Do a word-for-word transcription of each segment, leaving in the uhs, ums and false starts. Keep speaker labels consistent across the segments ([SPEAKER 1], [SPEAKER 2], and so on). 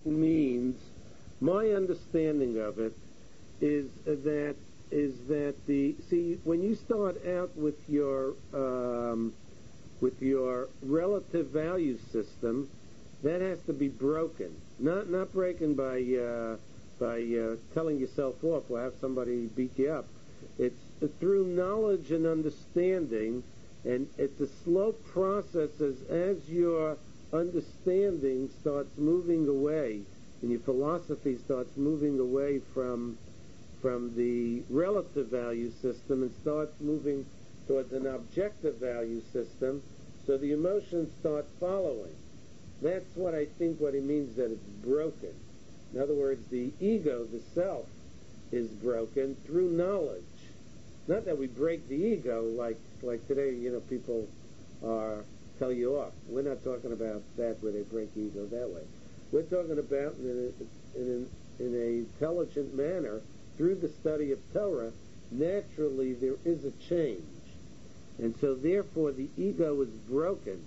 [SPEAKER 1] means, my understanding of it is that is that the see when you start out with your um, with your relative value system, that has to be broken. Not not broken by uh, by uh, telling yourself off or have somebody beat you up. It's through knowledge and understanding, and it's a slow process as, as your understanding starts moving away and your philosophy starts moving away from from the relative value system and starts moving towards an objective value system, so the emotions start following. That's what I think what he means that it's broken. In other words, the ego, the self, is broken through knowledge. Not that we break the ego like like today, you know, people are tell you off. We're not talking about that where they break the ego that way. We're talking about in a, in an in an intelligent manner, through the study of Torah, naturally there is a change. And so therefore the ego is broken.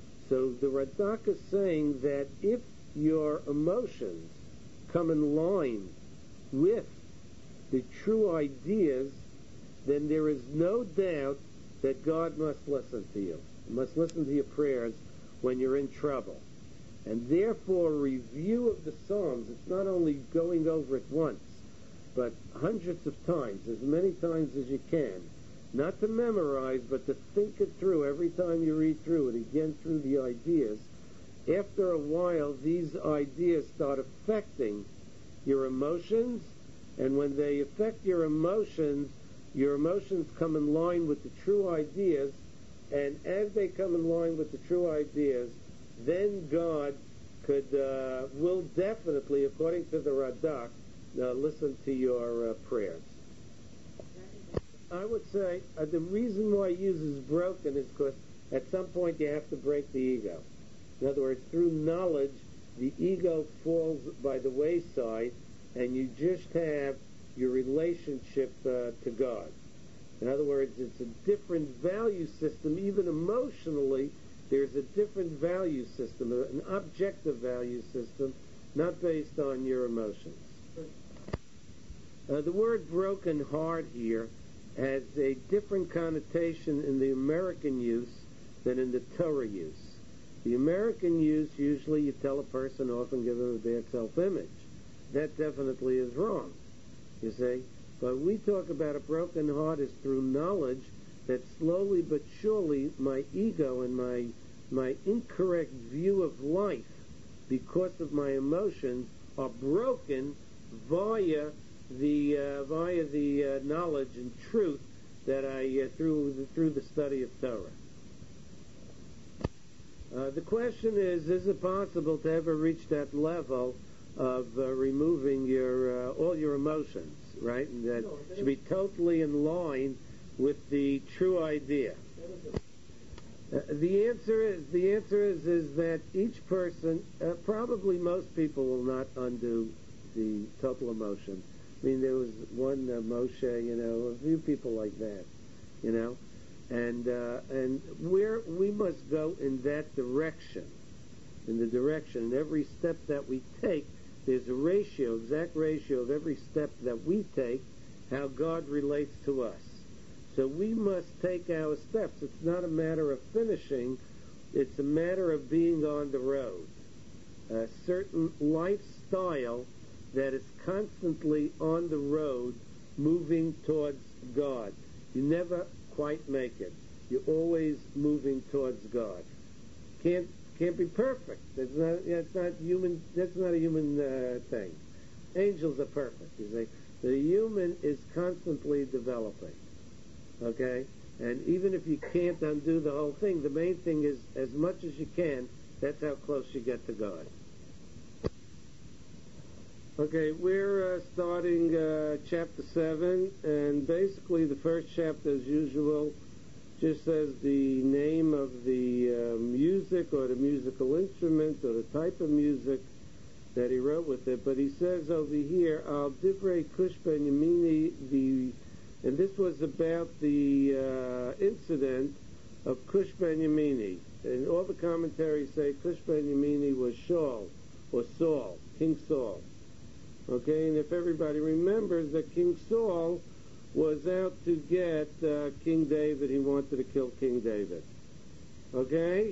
[SPEAKER 1] So the Radak is saying that if your emotions come in line with the true ideas, then there is no doubt that God must listen to you. He must listen to your prayers when you're in trouble. And therefore, a review of the Psalms, it's not only going over it once, but hundreds of times, as many times as you can, not to memorize, but to think it through every time you read through it, again through the ideas. After a while, these ideas start affecting your emotions, and when they affect your emotions, your emotions come in line with the true ideas, and as they come in line with the true ideas, then God could, uh, will definitely, according to the Radak, uh, listen to your uh, prayers. I would say uh, the reason why he uses broken is because at some point you have to break the ego. In other words, through knowledge, the ego falls by the wayside, and you just have your relationship uh, to God. In other words, it's a different value system. Even emotionally, there's a different value system, an objective value system, not based on your emotions. Uh, the word broken heart here has a different connotation in the American use than in the Torah use. The American use, usually you tell a person off and give them a bad self-image. That definitely is wrong, you see. But we talk about a broken heart is through knowledge that slowly but surely my ego and my my incorrect view of life because of my emotions are broken via the uh, via the uh, knowledge and truth that I uh, through the, through the study of Torah. Uh, the question is: is it possible to ever reach that level of uh, removing your uh, all your emotions, right? And that no, should be totally in line with the true idea. Uh, the answer is the answer is is that each person, uh, probably most people, will not undo the total emotion. I mean, there was one uh, Moshe, you know, a few people like that, you know, and uh, and where we must go in that direction, in the direction, in every step that we take, there's a ratio, exact ratio of every step that we take, how God relates to us. So we must take our steps. It's not a matter of finishing, it's a matter of being on the road. A certain lifestyle that is constantly on the road, moving towards God. You never quite make it. You're always moving towards God. Can't can't be perfect. That's not that's not human. That's not a human uh, thing. Angels are perfect. You see, the human is constantly developing. Okay, and even if you can't undo the whole thing, the main thing is as much as you can. That's how close you get to God. Okay, we're uh, starting uh, chapter seven, and basically the first chapter, as usual, just says the name of the uh, music or the musical instrument or the type of music that he wrote with it. But he says over here, Al Divrei Kush Ben Yemini, the, and this was about the uh, incident of Kush Ben Yemini. And all the commentaries say Kush Ben Yemini was Shaul, or Saul. King Saul. Okay, and if everybody remembers that King Saul was out to get uh, King David, he wanted to kill King David. Okay?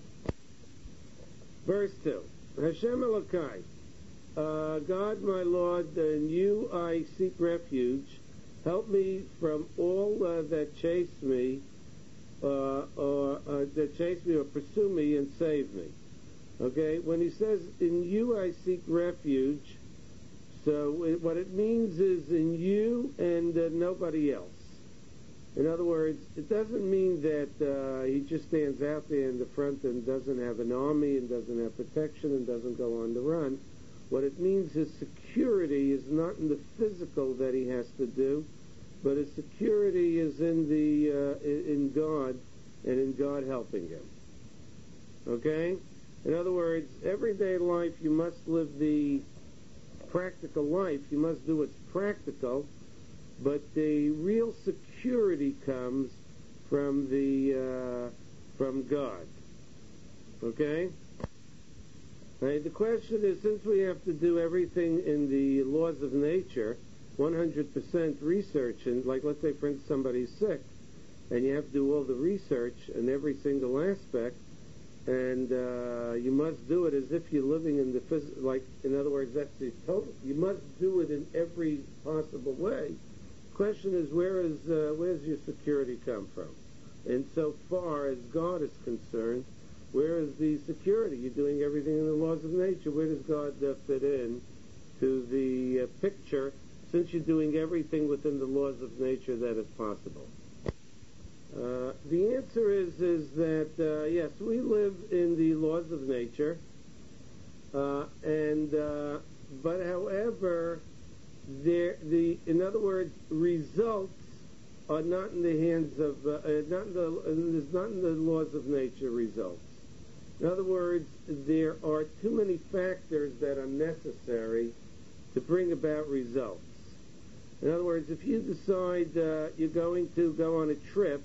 [SPEAKER 1] Verse two. Hashem Elokai, uh, God my Lord, in you I seek refuge. Help me from all uh, that chase me, uh, or uh, that chase me or pursue me and save me. Okay? When he says, in you I seek refuge, so it, what it means is in you and uh, nobody else. In other words, it doesn't mean that uh, he just stands out there in the front and doesn't have an army and doesn't have protection and doesn't go on the run. What it means is security is not in the physical that he has to do, but his security is in the uh, in God and in God helping him. Okay? In other words, everyday life you must live the practical life. You must do what's practical, but the real security comes from the uh, from God. Okay? Right, the question is, since we have to do everything in the laws of nature, one hundred percent research, and like let's say for instance somebody's sick, and you have to do all the research in every single aspect, and uh, you must do it as if you're living in the phys- like in other words that's the total. You must do it in every possible way. Question is, where is uh, where's your security come from? And so far as God is concerned, where is the security? You're doing everything in the laws of nature. Where does God uh, fit in to the uh, picture, since you're doing everything within the laws of nature that is possible? Uh, the answer is is that, uh, yes, we live in the laws of nature, uh, and uh, but however, there the in other words, results are not in the hands of uh, uh, not in the uh, is not in the laws of nature. Results. In other words, there are too many factors that are necessary to bring about results. In other words, if you decide uh, you're going to go on a trip,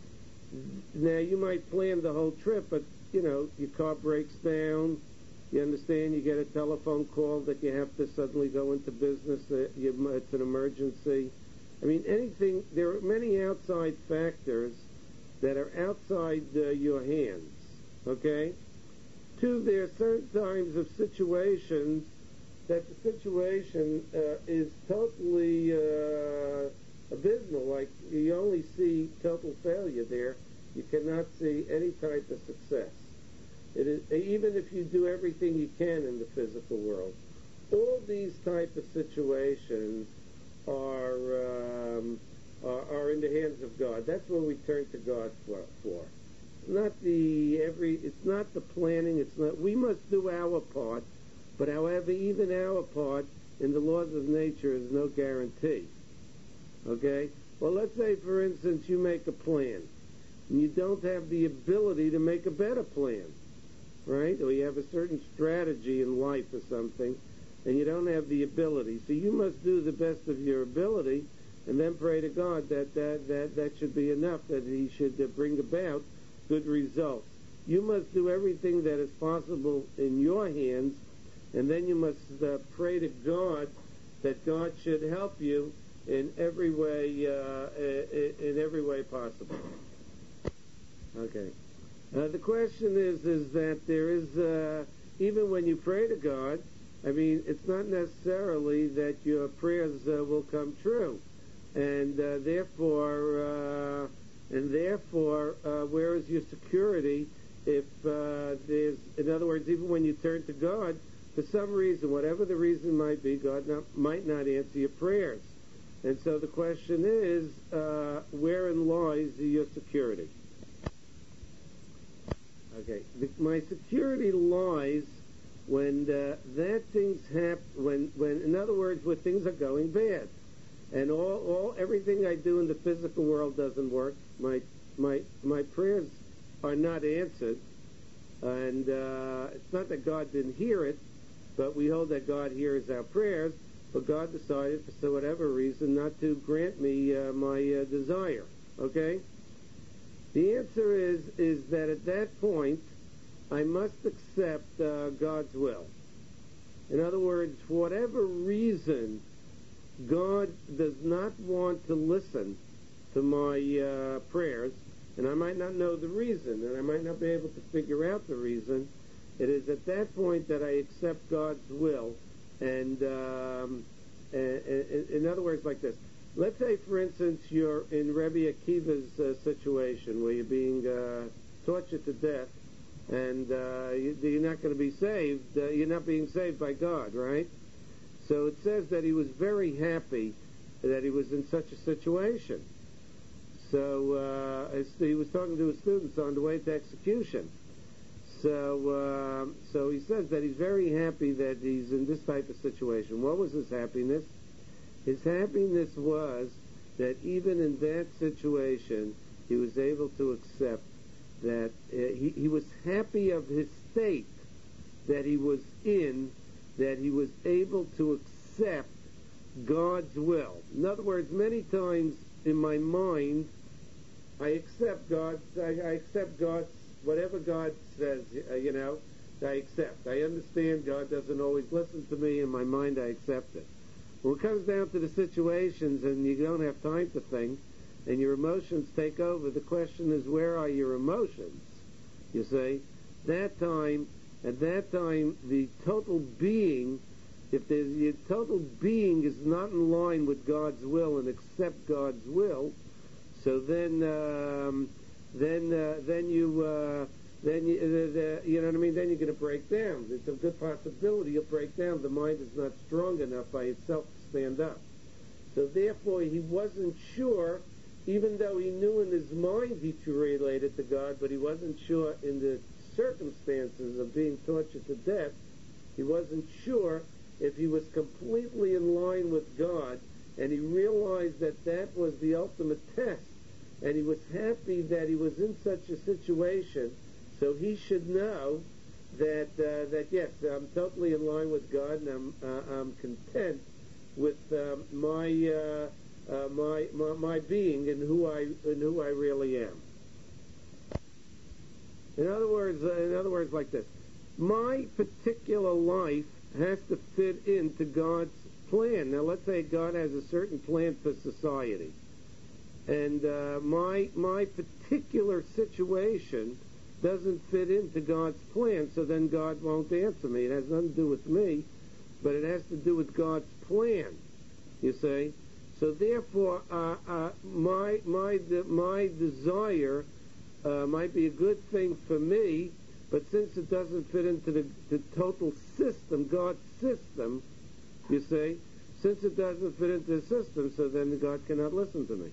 [SPEAKER 1] now you might plan the whole trip, but you know your car breaks down. You understand? You get a telephone call that you have to suddenly go into business. Uh, you, it's an emergency. I mean, anything. There are many outside factors that are outside uh, your hands. Okay. Two, there are certain times of situations that the situation uh, is totally uh, abysmal. Like you only see total failure there. You cannot see any type of success. It is, even if you do everything you can in the physical world. All these type of situations are, um, are are in the hands of God. That's what we turn to God for. for. Not the every. It's not the planning. It's not. We must do our part, but however, even our part in the laws of nature is no guarantee. Okay. Well, let's say, for instance, you make a plan, and you don't have the ability to make a better plan, right? Or you have a certain strategy in life or something, and you don't have the ability. So you must do the best of your ability, and then pray to God that that that, that should be enough. That He should uh, bring about good results. You must do everything that is possible in your hands, and then you must uh, pray to God that God should help you in every way, uh, in every way possible. Okay. Uh, the question is, is that there is, uh, even when you pray to God, I mean, it's not necessarily that your prayers uh, will come true, and uh, therefore. Uh, And therefore, uh, where is your security if uh, there's, in other words, even when you turn to God, for some reason, whatever the reason might be, God not, might not answer your prayers. And so the question is, uh, wherein lies your security? Okay, the, my security lies when uh, that things happen, when, when, in other words, when things are going bad. And all, all, everything I do in the physical world doesn't work. My, my, my prayers are not answered, and uh, it's not that God didn't hear it, but we hold that God hears our prayers. But God decided, for whatever reason, not to grant me uh, my uh, desire. Okay. The answer is is that at that point, I must accept uh, God's will. In other words, for whatever reason, God does not want to listen to my uh, prayers, and I might not know the reason, and I might not be able to figure out the reason. It is at that point that I accept God's will, and um, in other words, like this. Let's say, for instance, you're in Rebbe Akiva's uh, situation where you're being uh, tortured to death, and uh, you, you're not going to be saved. Uh, you're not being saved by God, right? So it says that he was very happy that he was in such a situation. So uh, he was talking to his students on the way to execution. So, uh, so he says that he's very happy that he's in this type of situation. What was his happiness? His happiness was that even in that situation, he was able to accept that uh, he, he was happy of his state that he was in, that he was able to accept God's will. In other words, many times in my mind, I accept God. I, I accept God's whatever God says. Uh, you know, I accept. I understand God doesn't always listen to me. In my mind, I accept it. When it comes down to the situations, and you don't have time to think, and your emotions take over, the question is, where are your emotions? You see, that time, at that time, the total being, if the, the total being is not in line with God's will and accept God's will, so then, um, then, uh, then you, uh, then you, uh, the, you know what I mean. Then you're going to break down. There's a good possibility you'll break down. The mind is not strong enough by itself to stand up. So therefore, he wasn't sure, even though he knew in his mind he related to God, but he wasn't sure in the circumstances of being tortured to death. He wasn't sure if he was completely in line with God, and he realized that that was the ultimate test. And he was happy that he was in such a situation, so he should know that uh, that yes, I'm totally in line with God, and I'm uh, I'm content with um, my, uh, uh, my my my being and who I and who I really am. In other words, uh, in other words, like this, my particular life has to fit into God's plan. Now, let's say God has a certain plan for society. And uh, my my particular situation doesn't fit into God's plan, so then God won't answer me. It has nothing to do with me, but it has to do with God's plan, you see. So therefore, uh, uh, my my de- my desire uh, might be a good thing for me, but since it doesn't fit into the, the total system, God's system, you see, since it doesn't fit into the system, so then God cannot listen to me.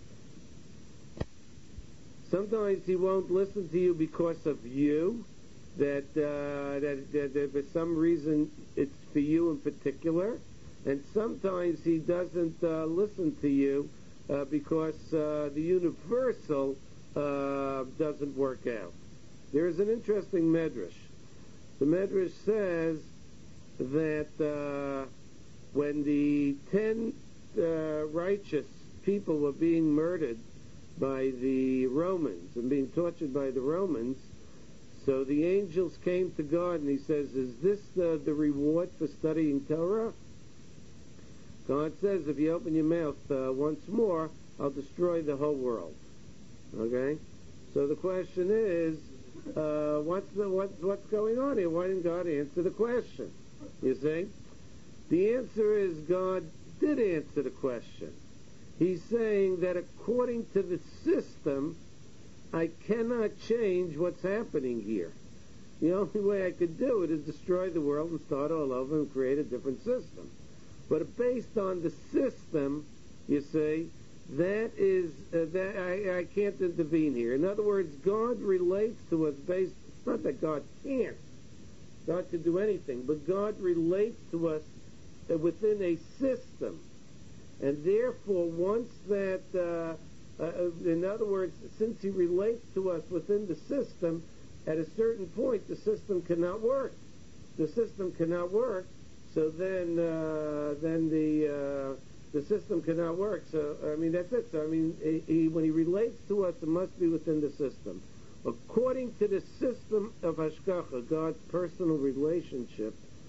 [SPEAKER 1] Sometimes he won't listen to you because of you, that, uh, that, that, that for some reason it's for you in particular, and sometimes he doesn't uh, listen to you uh, because uh, the universal uh, doesn't work out. There is an interesting medrash. The medrash says that uh, when the ten uh, righteous people were being murdered by the Romans and being tortured by the Romans, so the angels came to God and he says, is this uh, the reward for studying Torah? God says, if you open your mouth uh, once more, I'll destroy the whole world. Okay? So the question is, uh, what's, the, what, what's going on here? Why didn't God answer the question? You see? The answer is God did answer the question. He's saying that according to the system, I cannot change what's happening here. The only way I could do it is destroy the world and start all over and create a different system. But based on the system, you see, that is, uh, that I, I can't intervene here. In other words, God relates to us based, it's not that God can't. God can do anything, but God relates to us uh, within a system. And therefore, once that, uh, uh, in other words, since he relates to us within the system, at a certain point, the system cannot work. The system cannot work, so then, uh, then the uh, the system cannot work. So, I mean, that's it. So, I mean, he, he, when he relates to us, it must be within the system. According to the system of Hashgacha, God's personal relationship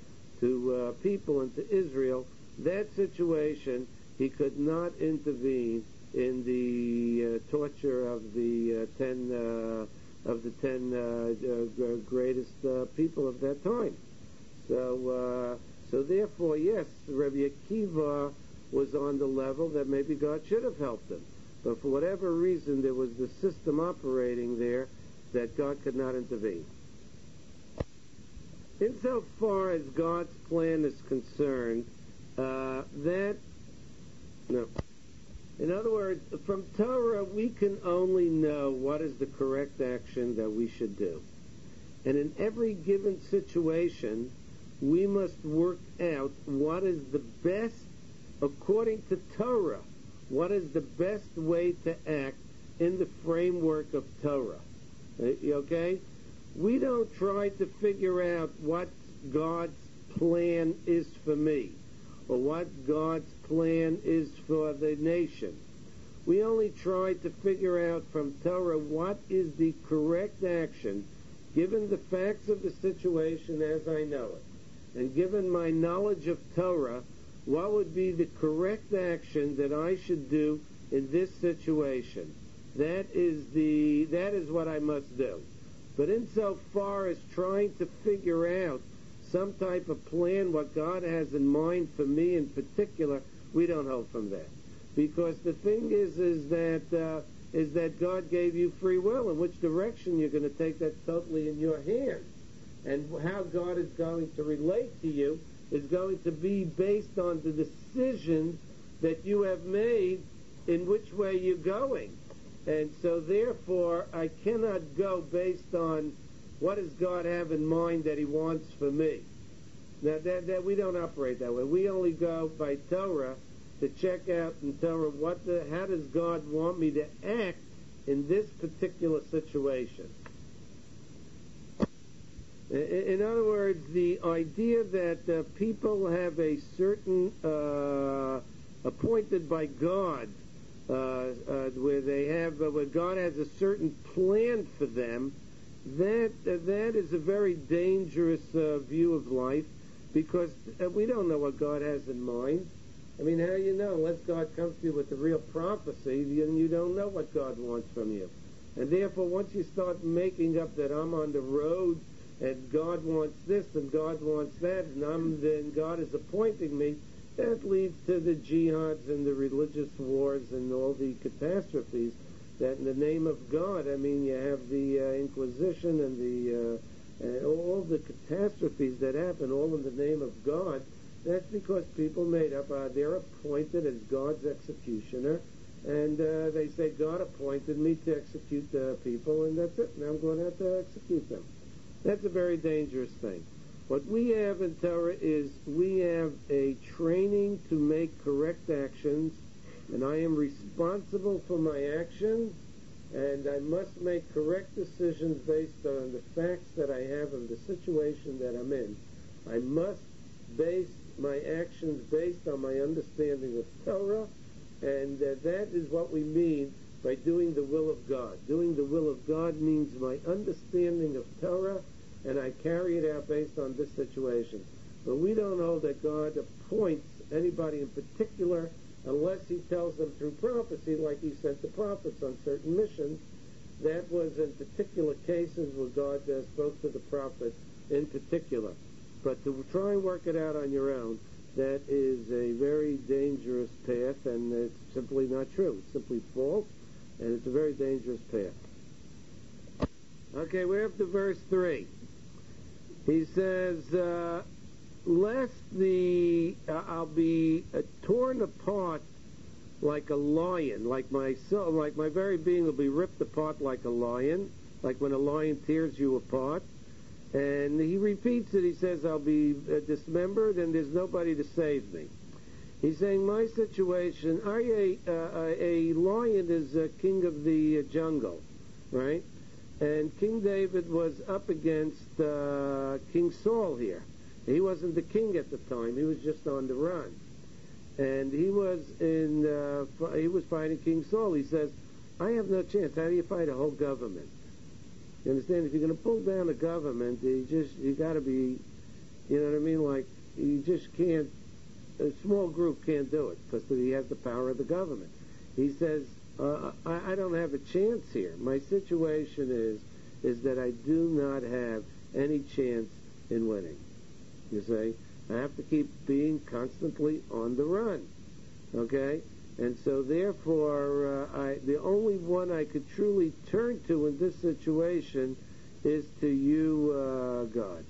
[SPEAKER 1] to uh, people and to Israel, that situation, he could not intervene in the uh, torture of the uh, ten uh, of the ten uh, uh, greatest uh, people of that time. So, uh, so therefore, yes, Rabbi Akiva was on the level that maybe God should have helped him, but for whatever reason, there was the system operating there that God could not intervene. Insofar as God's plan is concerned, uh, that no. In other words, from Torah, we can only know what is the correct action that we should do. And in every given situation, we must work out what is the best, according to Torah, what is the best way to act in the framework of Torah. Okay? We don't try to figure out what God's plan is for me, or what God's plan is for the nation. We only try to figure out from Torah what is the correct action, given the facts of the situation as I know it, and given my knowledge of Torah, what would be the correct action that I should do in this situation. That is the that is what I must do. But insofar as trying to figure out some type of plan, what God has in mind for me in particular, we don't hold from that. Because the thing is, is that uh, is that God gave you free will. In which direction you're going to take, that's totally in your hands. And how God is going to relate to you is going to be based on the decisions that you have made in which way you're going. And so therefore, I cannot go based on what does God have in mind that he wants for me. Now, that, that we don't operate that way. We only go by Torah to check out in Torah what the, how does God want me to act in this particular situation. In other words, the idea that uh, people have a certain, uh, appointed by God, uh, uh, where they have, uh, where God has a certain plan for them, that uh, that is a very dangerous uh, view of life, because uh, we don't know what God has in mind. I mean, how do you know? Unless God comes to you with the real prophecy, then you don't know what God wants from you. And therefore, once you start making up that I'm on the road and God wants this and God wants that, and I'm then God is appointing me, that leads to the jihads and the religious wars and all the catastrophes that in the name of God, I mean, you have the uh, Inquisition and the uh, uh, all the catastrophes that happen, all in the name of God. That's because people made up, uh, they're appointed as God's executioner, and uh, they say, God appointed me to execute uh, people, and that's it, now I'm going to have to execute them. That's a very dangerous thing. What we have in Torah is we have a training to make correct actions, and I am responsible for my actions, and I must make correct decisions based on the facts that I have of the situation that I'm in. I must base my actions based on my understanding of Torah, and uh, that is what we mean by doing the will of God. Doing the will of God means my understanding of Torah, and I carry it out based on this situation. But we don't know that God appoints anybody in particular unless he tells them through prophecy, like he sent the prophets on certain missions. That was in particular cases where God uh, spoke to the prophet in particular. But to try and work it out on your own, that is a very dangerous path, and it's simply not true. It's simply false, and it's a very dangerous path. Okay, we're up to verse three. He says, uh, lest the, uh, I'll be uh, torn apart like a lion, like my soul, like my very being will be ripped apart like a lion, like when a lion tears you apart. And he repeats it. He says, I'll be uh, dismembered and there's nobody to save me. He's saying, my situation, Aryeh, uh, a lion is a king of the uh, jungle, right? And King David was up against uh, King Saul here. He wasn't the king at the time. He was just on the run. And he was in, uh, he was fighting King Saul. He says, I have no chance. How do you fight a whole government? You understand? If you're going to pull down a government, you just, you got to be, you know what I mean? Like, you just can't, a small group can't do it because he has the power of the government. He says, uh, I, I don't have a chance here. My situation is, is that I do not have any chance in winning. You see? I have to keep being constantly on the run. Okay? And so therefore, uh, I, the only one I could truly turn to in this situation is to you, uh, God.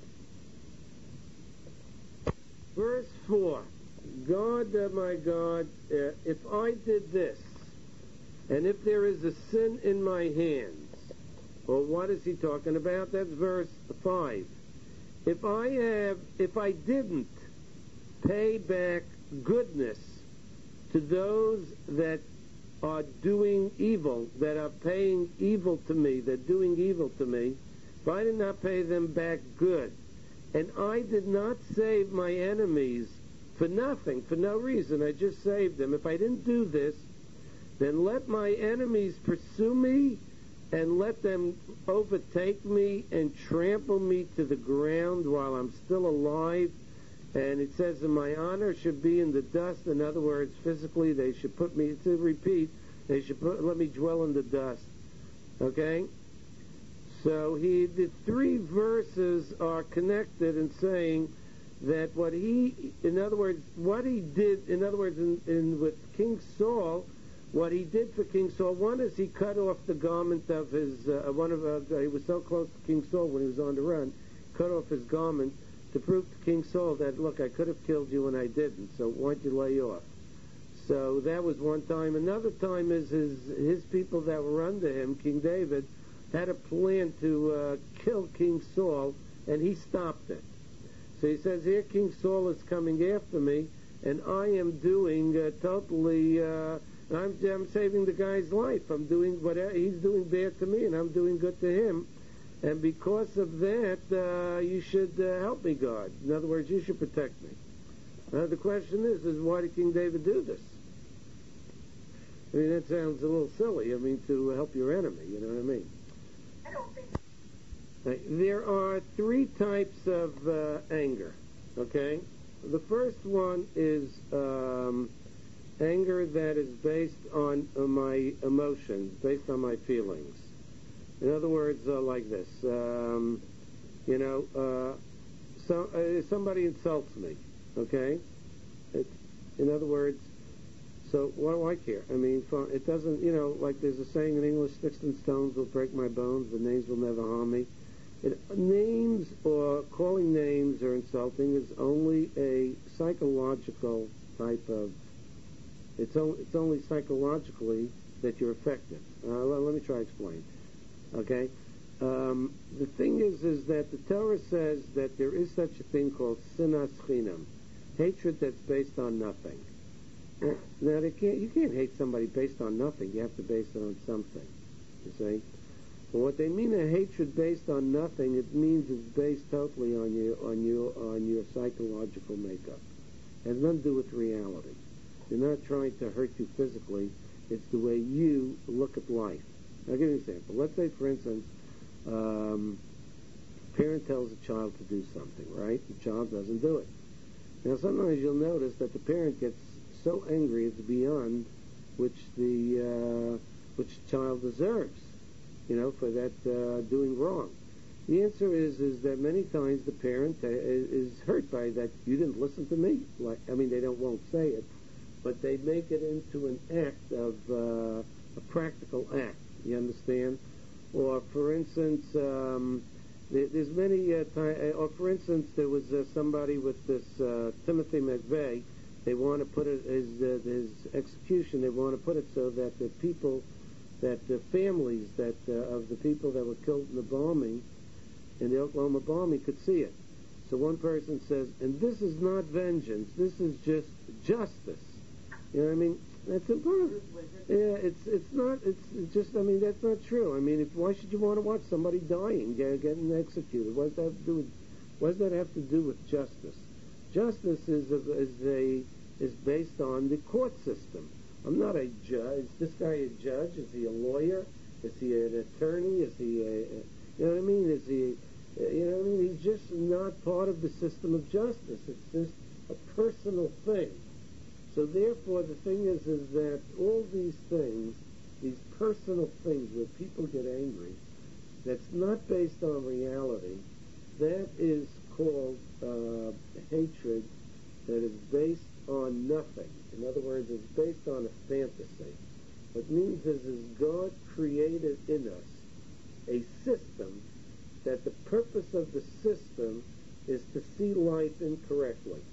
[SPEAKER 1] Verse four. God, uh, my God, uh, if I did this, and if there is a sin in my hands, well, what is he talking about? That's verse five. If I have, if I didn't pay back goodness to those that are doing evil, that are paying evil to me, that are doing evil to me, if I did not pay them back good, and I did not save my enemies for nothing, for no reason, I just saved them. If I didn't do this, then let my enemies pursue me and let them overtake me and trample me to the ground while I'm still alive. And it says that my honor should be in the dust. In other words, physically, they should put me, to repeat, they should put, let me dwell in the dust. Okay? So he, the three verses are connected in saying that what he, in other words, what he did, in other words, in, in with King Saul, what he did for King Saul, one is he cut off the garment of his, uh, one of, uh, he was so close to King Saul when he was on the run, cut off his garment to prove to King Saul that, look, I could have killed you and I didn't, so why don't you lay off? So that was one time. Another time is his, his people that were under him, King David, had a plan to uh, kill King Saul, and he stopped it. So he says, here King Saul is coming after me, and I am doing uh, totally, uh, I'm, I'm saving the guy's life. I'm doing whatever, he's doing bad to me, and I'm doing good to him. And because of that, uh, you should uh, help me, God. In other words, you should protect me. Now the question is, is why did King David do this? I mean, that sounds a little silly. I mean, to help your enemy, you know what I mean?
[SPEAKER 2] I don't think
[SPEAKER 1] so. There are three types of uh, anger, okay? The first one is um, anger that is based on uh, my emotions, based on my feelings. In other words, uh, like this, um, you know, uh, so, uh, somebody insults me, okay? It, in other words, so what do I care? I mean, it doesn't, you know, like there's a saying in English, sticks and stones will break my bones, but names will never harm me. It, names or calling names or insulting is only a psychological type of, it's, o- it's only psychologically that you're affected. Uh, let, let me try to explain. Okay? Um, the thing is, is that the Torah says that there is such a thing called sinas chinam, hatred that's based on nothing. Now, they can't, you can't hate somebody based on nothing. You have to base it on something, you see? But what they mean a hatred based on nothing, it means it's based totally on your, on your, on your psychological makeup. It has nothing to do with reality. They're not trying to hurt you physically. It's the way you look at life. I'll give you an example. Let's say, for instance, um, a parent tells a child to do something, right? The child doesn't do it. Now, sometimes you'll notice that the parent gets so angry it's beyond which the uh, which the child deserves, you know, for that uh, doing wrong. The answer is is that many times the parent uh, is hurt by that. You didn't listen to me. Like, I mean, they don't won't say it, but they make it into an act of uh, a practical act. You understand? Or, for instance, um, there, there's many uh, time, or for instance, there was uh, somebody with this uh, Timothy McVeigh. They want to put it as uh, his execution. They want to put it so that the people, that the families that uh, of the people that were killed in the bombing, in the Oklahoma bombing, could see it. So one person says, and this is not vengeance. This is just justice. You know what I mean? That's impossible. Yeah, it's it's not. It's just. I mean, that's not true. I mean, if, why should you want to watch somebody dying, getting executed? What does that have to do with? What does that have to do with justice? Justice is a, is a is based on the court system. I'm not a judge. Is this guy a judge? Is he a lawyer? Is he an attorney? Is he a, a you know what I mean? Is he You know what I mean? He's just not part of the system of justice. It's just a personal thing. So therefore, the thing is, is that all these things, these personal things where people get angry, that's not based on reality, that is called uh, hatred that is based on nothing. In other words, it's based on a fantasy. What it means is, is God created in us a system that the purpose of the system is to see life incorrectly.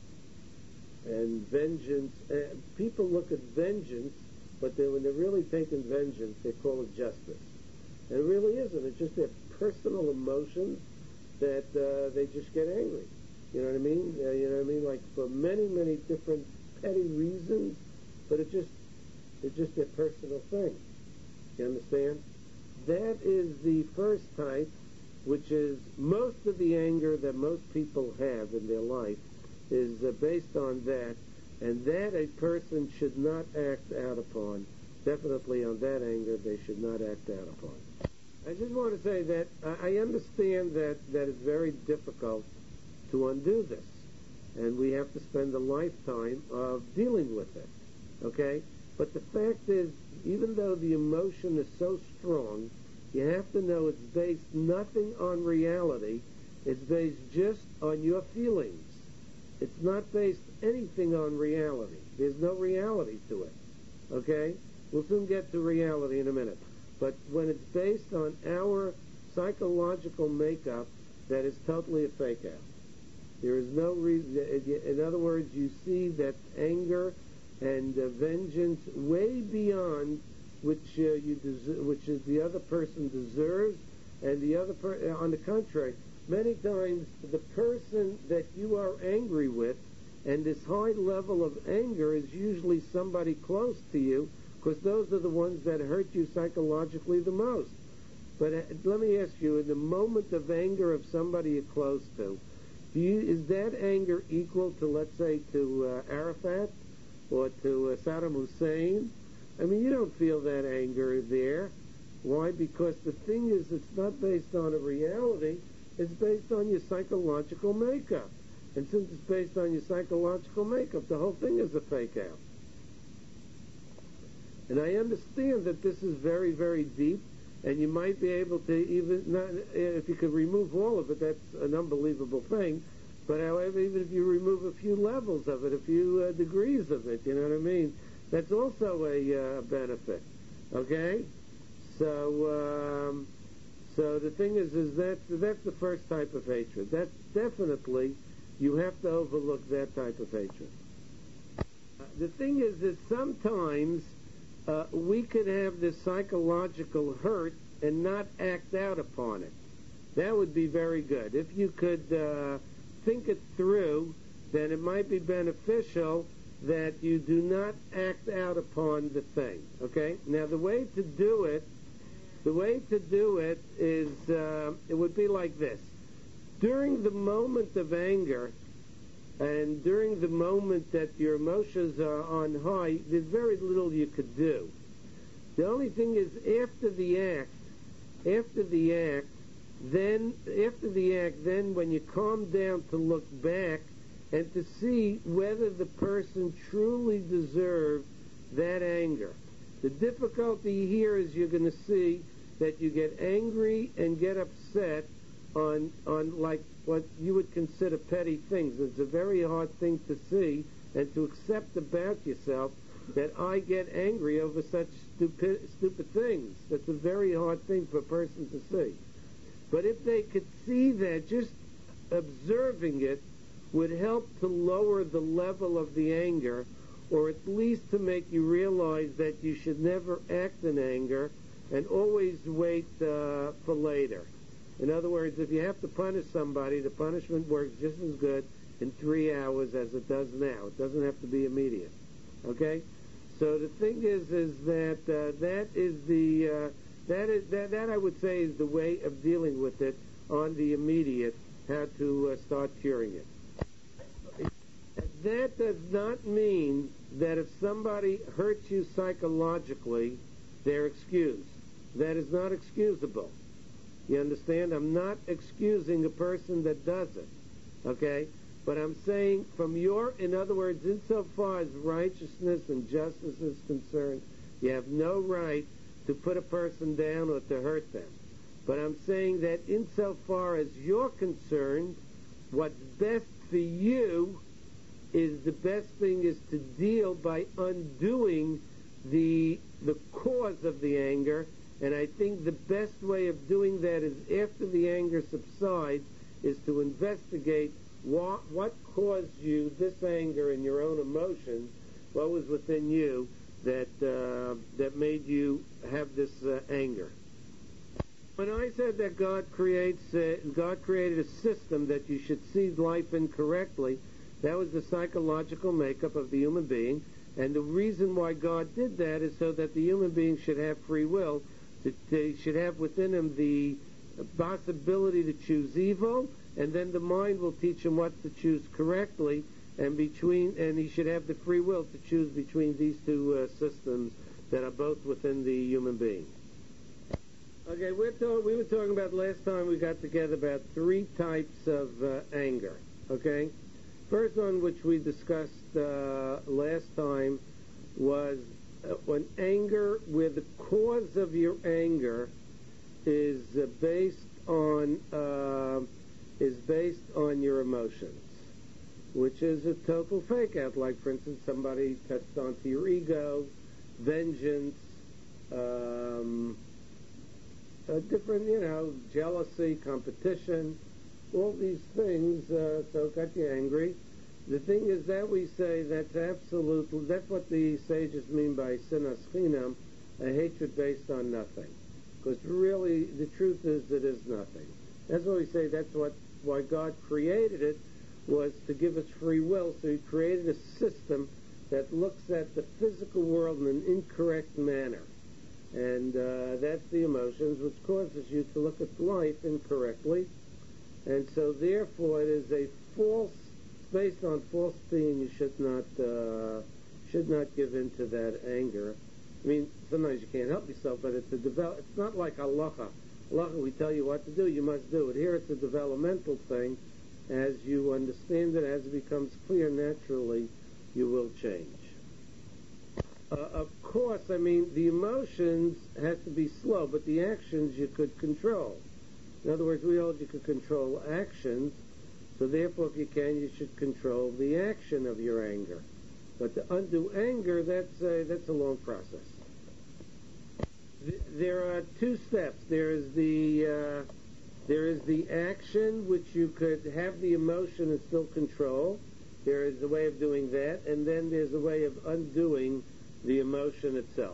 [SPEAKER 1] And vengeance, uh, people look at vengeance, but they, when they're really taking vengeance, they call it justice. And it really isn't. It's just their personal emotions that uh, they just get angry. You know what I mean? Uh, you know what I mean? Like for many, many different petty reasons, but it just, it's just their personal thing. You understand? That is the first type, which is most of the anger that most people have in their life is uh, based on that, and that a person should not act out upon. Definitely on that anger, they should not act out upon. I just want to say that I understand that, that it's very difficult to undo this, and we have to spend a lifetime of dealing with it, okay? But the fact is, even though the emotion is so strong, you have to know it's based nothing on reality. It's based just on your feelings. It's not based anything on reality. There's no reality to it, okay? We'll soon get to reality in a minute. But when it's based on our psychological makeup, that is totally a fake out. There is no reason. In other words, you see that anger and uh, vengeance way beyond which uh, you des- which is the other person deserves, and the other per- on the contrary, many times the person that you are angry with, and this high level of anger is usually somebody close to you, because those are the ones that hurt you psychologically the most. But uh, let me ask you, in the moment of anger of somebody you're close to, do you, is that anger equal to, let's say, to uh, Arafat or to uh, Saddam Hussein? I mean, you don't feel that anger there. Why? Because the thing is, it's not based on a reality. It's based on your psychological makeup. And since it's based on your psychological makeup, the whole thing is a fake out. And I understand that this is very, very deep, and you might be able to even, not, if you could remove all of it, that's an unbelievable thing. But however, even if you remove a few levels of it, a few uh, degrees of it, you know what I mean? That's also a uh, benefit, okay? So, um, so the thing is, is that that's the first type of hatred. That's definitely, you have to overlook that type of hatred. Uh, the thing is that sometimes uh, we could have this psychological hurt and not act out upon it. That would be very good. If you could uh, think it through, then it might be beneficial that you do not act out upon the thing, okay? Now, the way to do it, the way to do it is, uh, it would be like this. During the moment of anger, and during the moment that your emotions are on high, there's very little you could do. The only thing is, after the act, after the act, then, after the act, then when you calm down to look back, and to see whether the person truly deserved that anger. The difficulty here is you're going to see that you get angry and get upset on, on like what you would consider petty things. It's a very hard thing to see and to accept about yourself that I get angry over such stupid, stupid things. That's a very hard thing for a person to see. But if they could see that, just observing it would help to lower the level of the anger, or at least to make you realize that you should never act in anger and always wait uh, for later. In other words, if you have to punish somebody, the punishment works just as good in three hours as it does now. It doesn't have to be immediate. Okay? So the thing is, is that uh, that is the uh, that is that that I would say is the way of dealing with it on the immediate. How to uh, start curing it. That does not mean that if somebody hurts you psychologically, they're excused. That is not excusable. You understand? I'm not excusing a person that does it, okay? But I'm saying from your, in other words, insofar as righteousness and justice is concerned, you have no right to put a person down or to hurt them. But I'm saying that insofar as you're concerned, what's best for you is the best thing is to deal by undoing the the cause of the anger, and I think the best way of doing that is after the anger subsides is to investigate what, what caused you this anger in your own emotions, what was within you that uh, that made you have this uh, anger. When I said that God creates, uh, God created a system that you should see life in correctly, that was the psychological makeup of the human being, and the reason why God did that is so that the human being should have free will, that they should have within him the possibility to choose evil, and then the mind will teach him what to choose correctly, and between, and he should have the free will to choose between these two uh, systems that are both within the human being. Okay, we're talk- we were talking about last time we got together about three types of uh, anger, okay? First one, which we discussed uh, last time, was uh, when anger, where the cause of your anger is uh, based on uh, is based on your emotions, which is a total fake out. Like, for instance, somebody touched onto your ego, vengeance, um, a different, you know, jealousy, competition, all these things, uh, so it got you angry. The thing is that we say that's absolute, that's what the sages mean by sinas chinam, a hatred based on nothing. Because really, the truth is it is nothing. That's why we say that's what why God created it, was to give us free will. So he created a system that looks at the physical world in an incorrect manner. And uh, that's the emotions, which causes you to look at life incorrectly. And so therefore it is a false, based on falsity, and you should not uh, should not give in to that anger. I mean, sometimes you can't help yourself, but it's a develop. It's not like halacha. Halacha, we tell you what to do, you must do it. Here it's a developmental thing. As you understand it, as it becomes clear naturally, you will change. Uh, of course, I mean, the emotions have to be slow, but the actions you could control. In other words, we hold you could control actions, so therefore, if you can, you should control the action of your anger. But to undo anger, that's a, that's a long process. There are two steps. There is the uh, there is the action, which you could have the emotion and still control. There is a way of doing that, and then there's a way of undoing the emotion itself.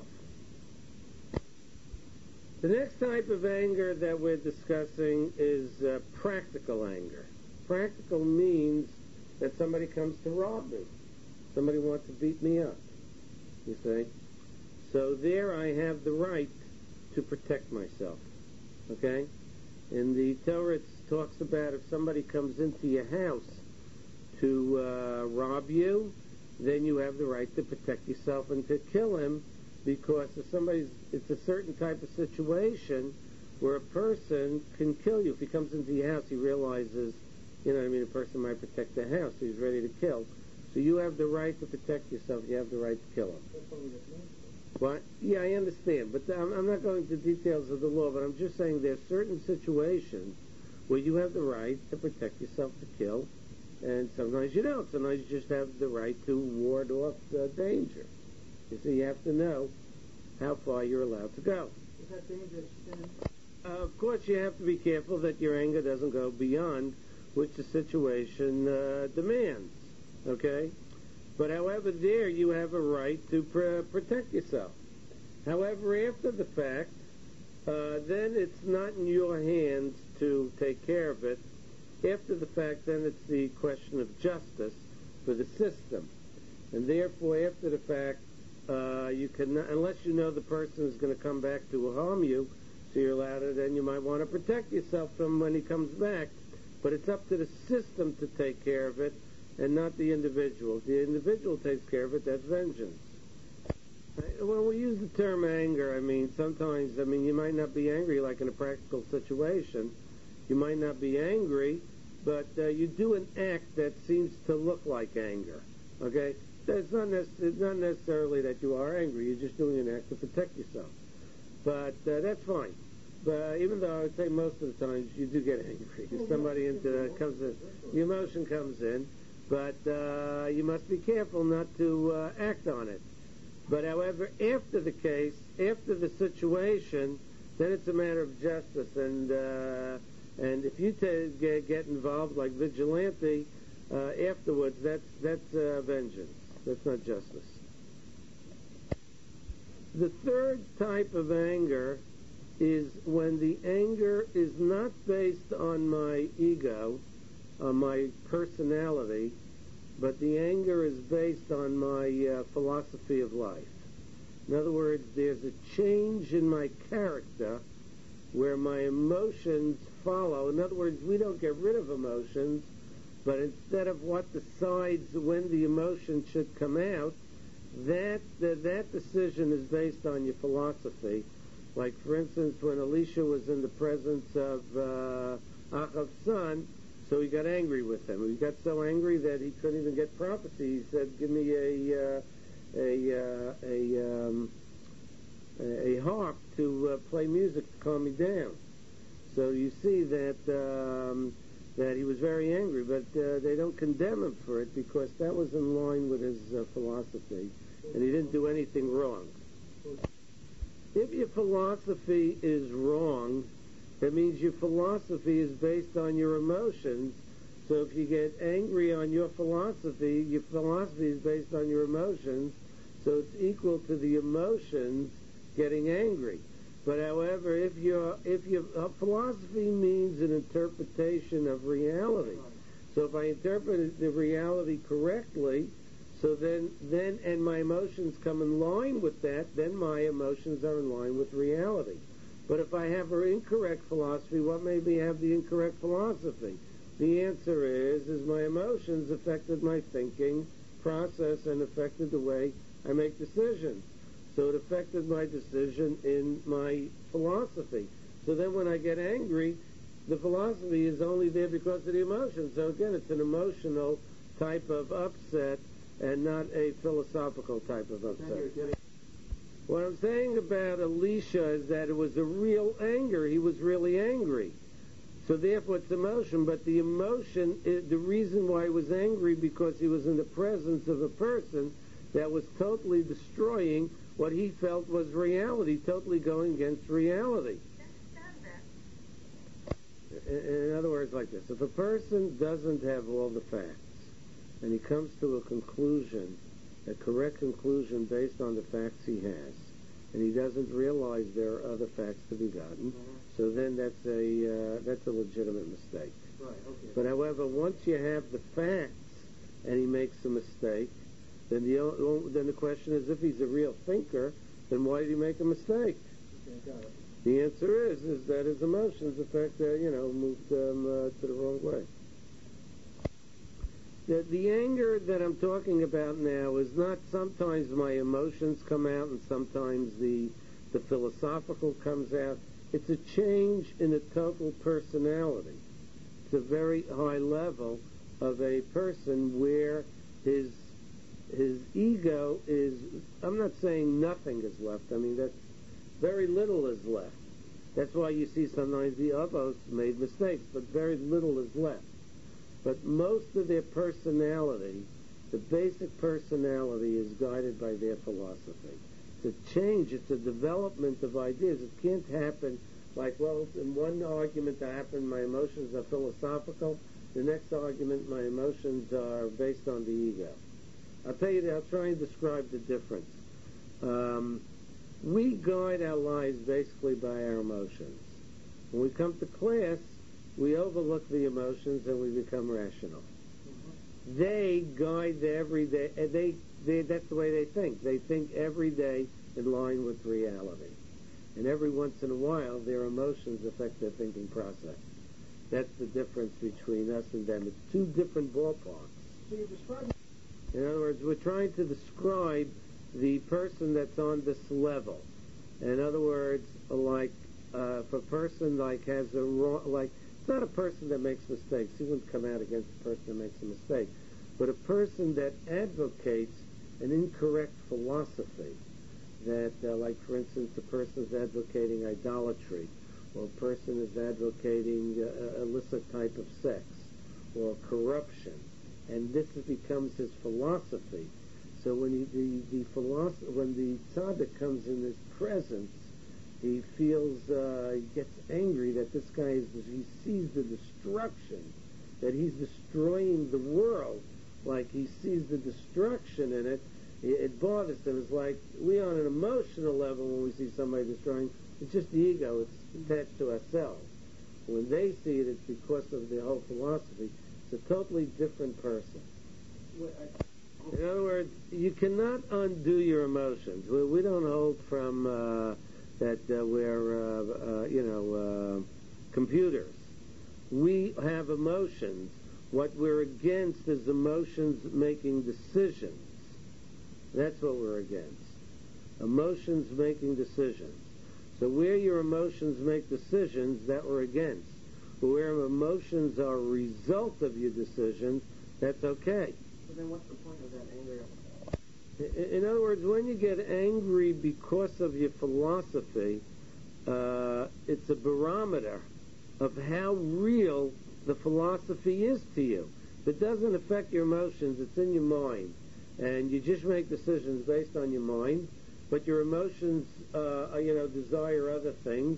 [SPEAKER 1] The next type of anger that we're discussing is uh, practical anger. Practical means that somebody comes to rob me. Somebody wants to beat me up, you see. So there I have the right to protect myself, okay? In the Torah it talks about if somebody comes into your house to uh, rob you, then you have the right to protect yourself and to kill him, because if somebody's, it's a certain type of situation where a person can kill you. If he comes into your house, he realizes, you know what I mean, a person might protect the house, so he's ready to kill. So you have the right to protect yourself, you have the right to kill him. What? Yeah, I understand, but I'm, I'm not going into details of the law, but I'm just saying there are certain situations where you have the right to protect yourself to kill, and sometimes you don't. Sometimes you just have the right to ward off the danger. You see, you have to know how far you're allowed to go.
[SPEAKER 2] Is that dangerous sin?
[SPEAKER 1] Uh, of course, you have to be careful that your anger doesn't go beyond which the situation uh, demands, okay? But however, there you have a right to pr- protect yourself. However, after the fact, uh, then it's not in your hands to take care of it. After the fact, then it's the question of justice for the system. And therefore, after the fact, uh, you can, unless you know the person is going to come back to harm you, so you're allowed to, then you might want to protect yourself from when he comes back. But it's up to the system to take care of it, and not the individual. If the individual takes care of it, that's vengeance. Uh, When we use the term anger, I mean, sometimes, I mean, you might not be angry like in a practical situation. You might not be angry, but uh, you do an act that seems to look like anger. Okay? It's not, nec- it's not necessarily that you are angry. You're just doing an act to protect yourself. But uh, that's fine. But even though I would say most of the times you do get angry. If somebody into, uh, comes in, the emotion comes in, but uh, you must be careful not to uh, act on it. But however, after the case, after the situation, then it's a matter of justice. And uh, and if you t- get, get involved like vigilante uh, afterwards, that's that's uh, vengeance. That's not justice. The third type of anger is when the anger is not based on my ego, on my personality, but the anger is based on my uh, philosophy of life. In other words, there's a change in my character where my emotions follow. In other words, we don't get rid of emotions, but instead of what decides when the emotion should come out, that uh, that decision is based on your philosophy. Like, for instance, when Elisha was in the presence of uh, Ahab's son, so he got angry with him. He got so angry that he couldn't even get prophecy. He said, "Give me a uh, a uh, a um, a harp to uh, play music to calm me down." So you see that um, that he was very angry, but uh, they don't condemn him for it because that was in line with his uh, philosophy, and he didn't do anything wrong. If your philosophy is wrong, that means your philosophy is based on your emotions. So if you get angry on your philosophy, your philosophy is based on your emotions, so it's equal to the emotions getting angry. But however, if your if your uh, philosophy means an interpretation of reality, so if I interpret the reality correctly, so then then and my emotions come in line with that, then my emotions are in line with reality. But if I have an incorrect philosophy, what made me have the incorrect philosophy? The answer is, is my emotions affected my thinking process and affected the way I make decisions. So it affected my decision in my philosophy. So then when I get angry, the philosophy is only there because of the emotion. So again, it's an emotional type of upset and not a philosophical type of upset. What I'm saying about Elisha is that it was a real anger. He was really angry. So therefore it's emotion, but the emotion, is the reason why he was angry because he was in the presence of a person that was totally destroying what he felt was reality, totally going against reality. In, in other words, like this, if a person doesn't have all the facts, and he comes to a conclusion, a correct conclusion based on the facts he has, and he doesn't realize there are other facts to be gotten, mm-hmm. so then that's a uh, that's a legitimate mistake. Right, okay. But however, once you have the facts and he makes a mistake, then the then the question is, if he's a real thinker, then why did he make a mistake? Okay, got it. The answer is is that his emotions affect uh, you know moved him uh, to the wrong way. The, the anger that I'm talking about now is not sometimes my emotions come out and sometimes the the philosophical comes out. It's a change in the total personality. It's a very high level of a person where his his ego is, I'm not saying nothing is left. I mean, that's very little is left. That's why you see sometimes the Avos made mistakes, but very little is left. But most of their personality, the basic personality, is guided by their philosophy. It's a change, it's a development of ideas. It can't happen like, well, in one argument that happened, my emotions are philosophical. The next argument, my emotions are based on the ego. I'll tell you that, I'll try and describe the difference. Um, we guide our lives basically by our emotions. When we come to class, we overlook the emotions and we become rational. Mm-hmm. They guide the everyday, they, they, that's the way they think. They think every day in line with reality. And every once in a while, their emotions affect their thinking process. That's the difference between us and them. It's two different ballparks. So you're describing... In other words, we're trying to describe the person that's on this level. In other words, like uh, if a person like has a wrong, like it's not a person that makes mistakes. He wouldn't come out against a person that makes a mistake, but a person that advocates an incorrect philosophy. That, uh, like for instance, a person is advocating idolatry, or a person is advocating uh, illicit type of sex, or corruption, and this becomes his philosophy. So when he, the the philosoph- when the tzaddik comes in his presence, he feels uh, he gets angry that this guy is he sees the destruction, that he's destroying the world, like he sees the destruction in it. It, it bothers him. It's like we on an emotional level when we see somebody destroying. It's just the ego. It's attached to ourselves. When they see it, it's because of the whole philosophy. It's a totally different person. In other words, you cannot undo your emotions. We, we don't hold from uh, that uh, we're, uh, uh, you know, uh, computers. We have emotions. What we're against is emotions making decisions. That's what we're against. Emotions making decisions. So where your emotions make decisions, that we're against. But where emotions are a result of your decisions, that's okay.
[SPEAKER 2] So then what's the point of that anger?
[SPEAKER 1] In, in other words, when you get angry because of your philosophy, uh, it's a barometer of how real the philosophy is to you. If it doesn't affect your emotions, it's in your mind. And you just make decisions based on your mind, but your emotions, uh, you know, desire other things.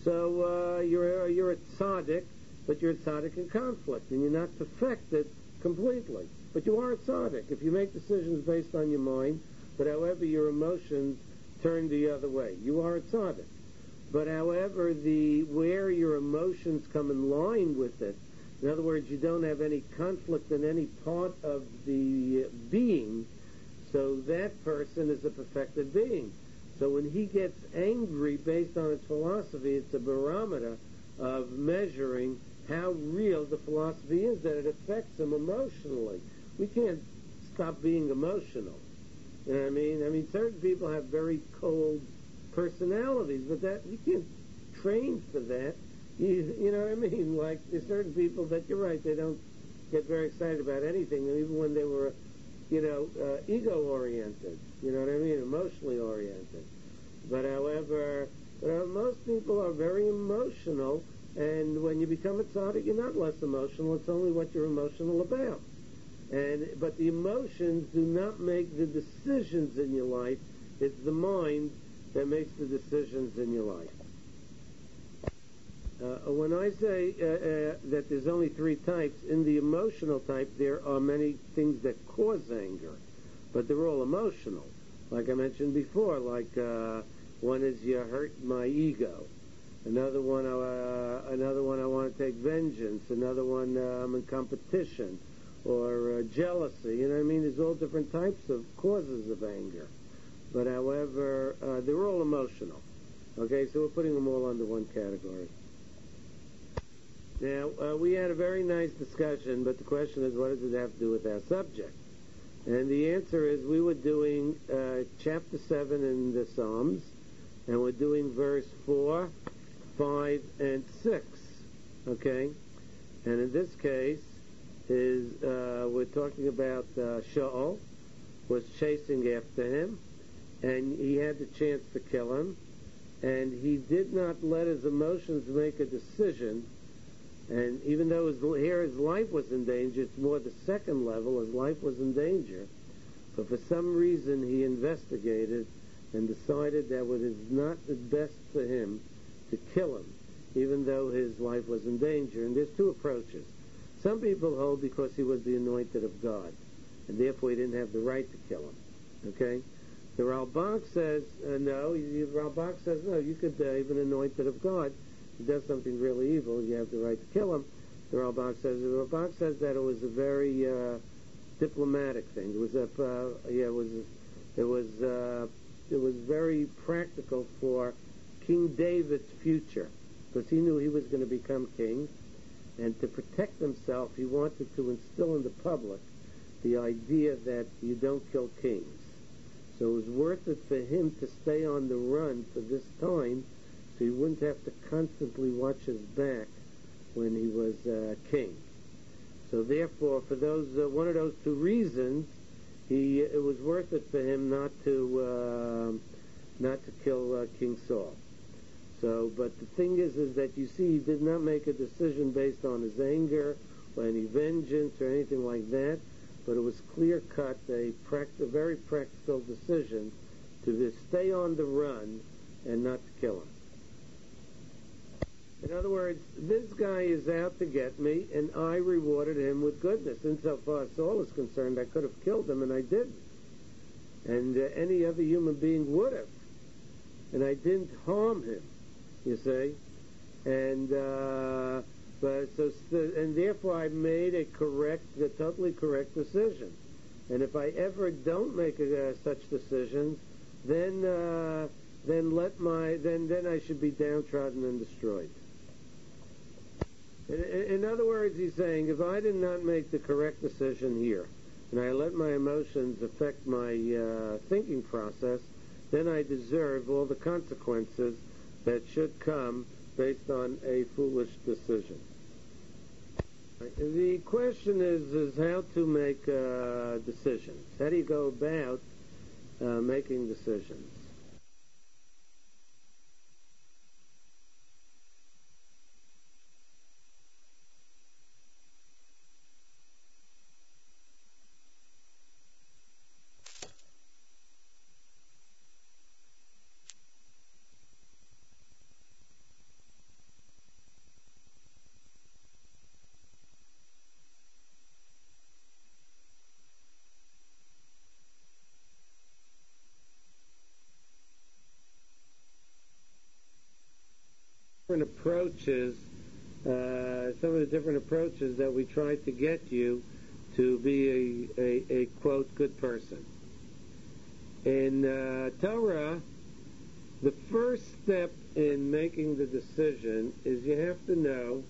[SPEAKER 1] So uh, you're you're a tzaddik, but you're a tzaddik in conflict, and you're not perfected completely. But you are a tzaddik if you make decisions based on your mind, but however your emotions turn the other way. You are a tzaddik. But however, the where your emotions come in line with it, in other words, you don't have any conflict in any part of the being, so that person is a perfected being. So when he gets angry based on his philosophy, it's a barometer of measuring how real the philosophy is, that it affects him emotionally. We can't stop being emotional. You know what I mean? I mean, certain people have very cold personalities, but that you can't train for that. You, you know what I mean? Like, there's certain people that, you're right, they don't get very excited about anything, even when they were, you know, uh, ego-oriented, you know what I mean, emotionally oriented. But however, uh, most people are very emotional, and when you become a tzaddik, you're not less emotional, it's only what you're emotional about. And But the emotions do not make the decisions in your life, it's the mind that makes the decisions in your life. Uh, when I say uh, uh, that there's only three types, in the emotional type there are many things that cause anger, but they're all emotional. Like I mentioned before, like uh, one is you hurt my ego. Another one, uh, another one I want to take vengeance. Another one, uh, I'm in competition, or uh, jealousy. You know what I mean? There's all different types of causes of anger. But however, uh, they're all emotional. Okay, so we're putting them all under one category. Now, uh, we had a very nice discussion, but the question is, what does it have to do with our subject? And the answer is, we were doing uh, chapter seven in the Psalms, and we're doing verse four, five, and six. Okay? And in this case, is uh, we're talking about uh, Shaul was chasing after him, and he had the chance to kill him, and he did not let his emotions make a decision. And even though his, here his life was in danger, it's more the second level, his life was in danger. But for some reason he investigated and decided that it was not the best for him to kill him, even though his life was in danger. And there's two approaches. Some people hold because he was the anointed of God, and therefore he didn't have the right to kill him. Okay? The Ralbach says, uh, no, the Ralbach says, no, you could uh, even anointed of God. He does something really evil, you have the right to kill him. The Ralbach says, the Ralbach says that it was a very uh, diplomatic thing. It was a, uh, yeah, it was, it was, uh, it was very practical for King David's future, because he knew he was going to become king, and to protect himself, he wanted to instill in the public the idea that you don't kill kings. So it was worth it for him to stay on the run for this time, so he wouldn't have to constantly watch his back when he was uh, king. So therefore, for those uh, one of those two reasons, he it was worth it for him not to uh, not to kill uh, King Saul. So, but the thing is, is that you see, he did not make a decision based on his anger or any vengeance or anything like that, but it was clear-cut, a, pract- a very practical decision to just stay on the run and not to kill him. In other words, this guy is out to get me, and I rewarded him with goodness. Insofar as Saul is concerned, I could have killed him, and I didn't. And uh, any other human being would have. And I didn't harm him, you see. And uh, but so, and therefore I made a correct, a totally correct decision. And if I ever don't make a, uh, such decisions, then uh, then let my then then I should be downtrodden and destroyed. In, in other words, he's saying, if I did not make the correct decision here, and I let my emotions affect my uh, thinking process, then I deserve all the consequences that should come based on a foolish decision. The question is, is how to make uh, decisions. How do you go about uh, making decisions? Different approaches, uh, some of the different approaches that we try to get you to be a, a, a quote, good person. In uh, Torah, the first step in making the decision is you have to know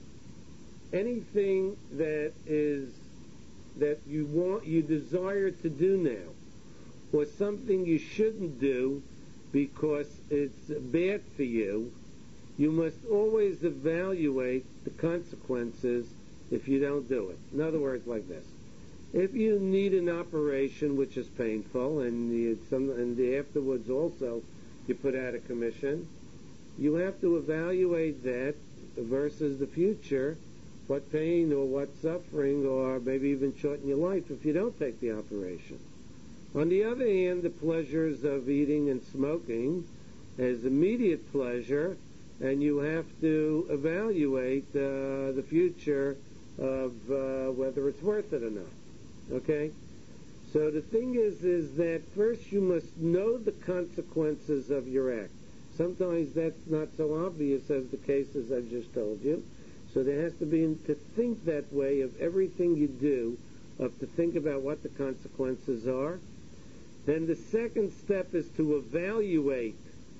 [SPEAKER 1] anything that is that you want, you desire to do now, or something you shouldn't do because it's bad for you. You must always evaluate the consequences if you don't do it. In other words, like this. If you need an operation which is painful, and, you, some, and afterwards also you put out a commission, you have to evaluate that versus the future, what pain or what suffering or maybe even shorten your life if you don't take the operation. On the other hand, the pleasures of eating and smoking is immediate pleasure, and you have to evaluate uh, the future of uh, whether it's worth it or not. Okay? So the thing is, is that first you must know the consequences of your act. Sometimes that's not so obvious as the cases I've just told you. So there has to be, to think that way of everything you do, of to think about what the consequences are. Then the second step is to evaluate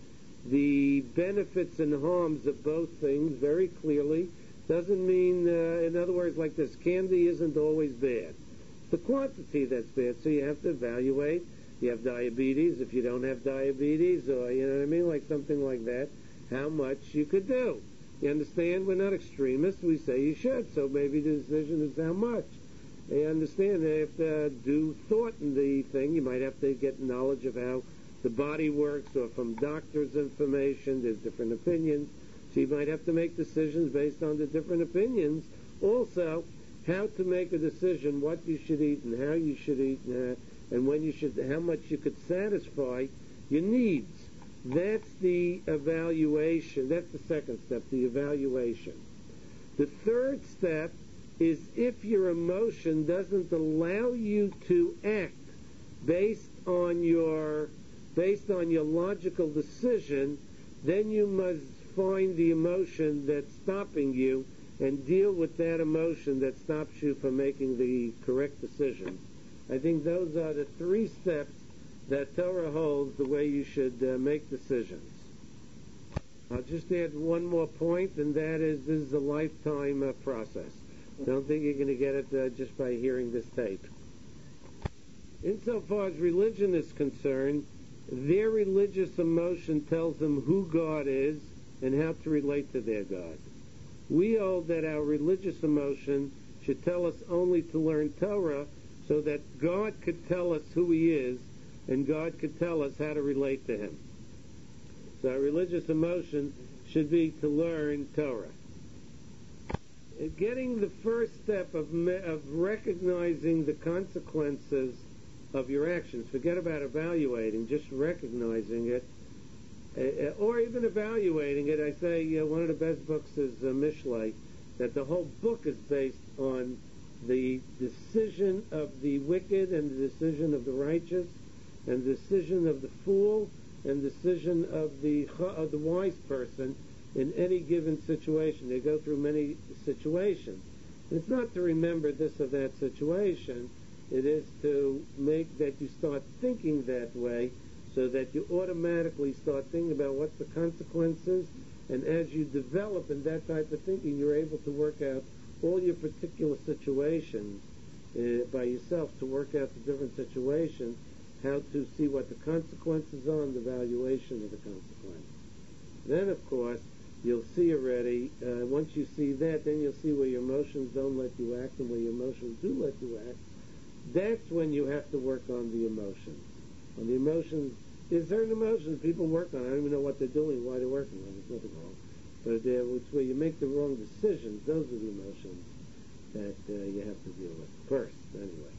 [SPEAKER 1] the benefits and harms of both things very clearly. Doesn't mean, uh, in other words, like this, candy isn't always bad. It's the quantity that's bad, so you have to evaluate. You have diabetes, if you don't have diabetes, or, you know what I mean, like something like that, how much you could do. You understand? We're not extremists. We say you should, so maybe the decision is how much. You understand? They have to do thought in the thing. You might have to get knowledge of how the body works, or from doctors' information. There's different opinions. So you might have to make decisions based on the different opinions. Also, how to make a decision, what you should eat and how you should eat, and, uh, and when you should, how much you could satisfy your needs. That's the evaluation. That's the second step, the evaluation. The third step is if your emotion doesn't allow you to act based on your based on your logical decision, then you must find the emotion that's stopping you and deal with that emotion that stops you from making the correct decision. I think those are the three steps that Torah holds the way you should uh, make decisions. I'll just add one more point, and that is this is a lifetime uh, process. Don't think you're going to get it uh, just by hearing this tape. Insofar as religion is concerned, their religious emotion tells them who God is and how to relate to their God. We hold that our religious emotion should tell us only to learn Torah so that God could tell us who He is and God could tell us how to relate to Him. So our religious emotion should be to learn Torah. Getting the first step of, me, of recognizing the consequences of your actions, forget about evaluating, just recognizing it, uh, or even evaluating it. I say uh, one of the best books is uh, Mishlei, that the whole book is based on the decision of the wicked and the decision of the righteous and the decision of the fool and the decision of the, of the wise person in any given situation. They go through many situations. And it's not to remember this or that situation. It is to make that you start thinking that way so that you automatically start thinking about what's the consequences, and as you develop in that type of thinking, you're able to work out all your particular situations uh, by yourself, to work out the different situations, how to see what the consequences are and the valuation of the consequences. Then, of course, you'll see already, uh, once you see that, then you'll see where your emotions don't let you act and where your emotions do let you act. That's when you have to work on the emotions. On the emotions, there's certain emotions people work on. I don't even know what they're doing, why they're working on it. There's nothing wrong. But it's where you make the wrong decisions. Those are the emotions that uh, you have to deal with first, anyway.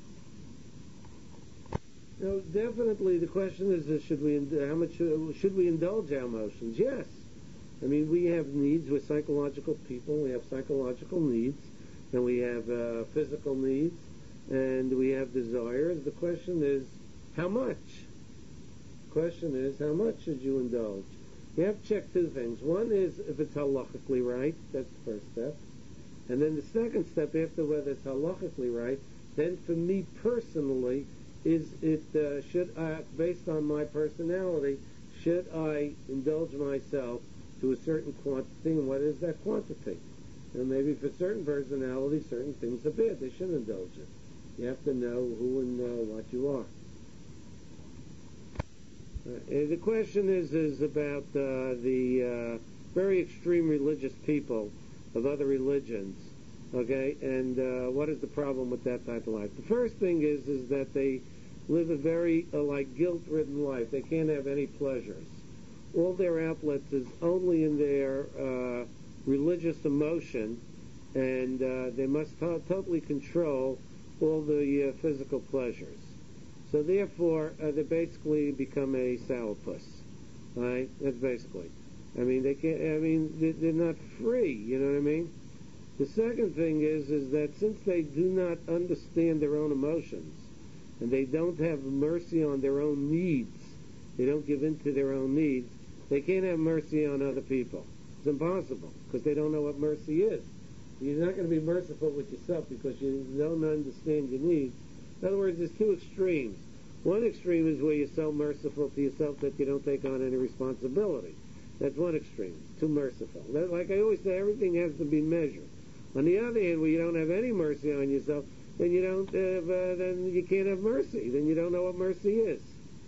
[SPEAKER 1] Now, definitely the question is, uh, should we, how much should, should we indulge our emotions? Yes. I mean, we have needs. We're psychological people. We have psychological needs, and we have uh, physical needs, and we have desires. The question is, how much? The question is, how much should you indulge? You have to check two things. One is if it's halachically right. That's the first step. And then the second step, after whether it's halachically right, then for me personally, is it uh, should I, based on my personality, should I indulge myself to a certain quantity, and what is that quantity? And maybe for certain personalities, certain things are bad. They shouldn't indulge it. You have to know who and uh, what you are. Uh, the question is is about uh, the uh, very extreme religious people of other religions, okay? And uh, what is the problem with that type of life? The first thing is is that they live a very uh, like guilt-ridden life. They can't have any pleasures. All their outlets is only in their uh, religious emotion, and uh, they must to- totally control all the uh, physical pleasures. So therefore, uh, they basically become a sourpuss. Right? That's basically. I mean, they can't. I mean, they, they're not free. You know what I mean? The second thing is, is that since they do not understand their own emotions, and they don't have mercy on their own needs, they don't give in to their own needs, they can't have mercy on other people. It's impossible, because they don't know what mercy is. You're not going to be merciful with yourself because you don't understand your needs. In other words, there's two extremes. One extreme is where you're so merciful to yourself that you don't take on any responsibility. That's one extreme. Too merciful. That, like I always say, everything has to be measured. On the other hand, where you don't have any mercy on yourself, then you don't have, uh, then you can't have mercy. Then you don't know what mercy is.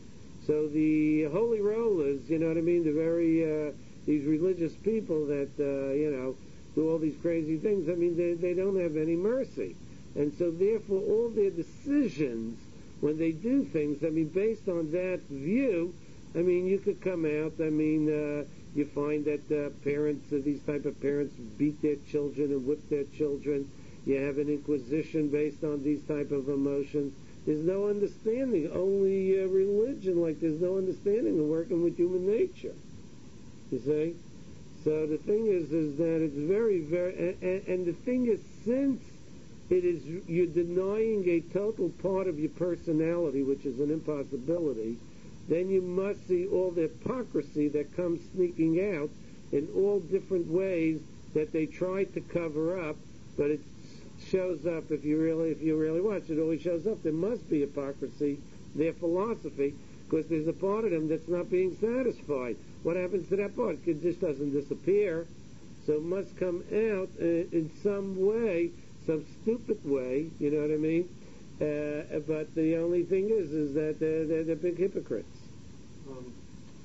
[SPEAKER 1] So the holy rollers, you know what I mean, the very, uh, these religious people that, uh, you know, do all these crazy things, I mean, they, they don't have any mercy. And so therefore all their decisions, when they do things, I mean, based on that view, I mean, you could come out, I mean, uh, you find that uh, parents, uh, these type of parents beat their children and whip their children. You have an inquisition based on these type of emotions. There's no understanding, only uh, religion, like there's no understanding of working with human nature. You see? So the thing is, is that it's very, very, and, and, and the thing is, since it is, you're denying a total part of your personality, which is an impossibility, then you must see all the hypocrisy that comes sneaking out in all different ways that they try to cover up, but it shows up if you really, if you really watch, it always shows up. There must be hypocrisy, their philosophy, because there's a part of them that's not being satisfied. What happens to that part? It just doesn't disappear. So it must come out uh, in some way, some stupid way, you know what I mean? Uh, but the only thing is, is that they're, they're, they're big hypocrites.
[SPEAKER 2] Um,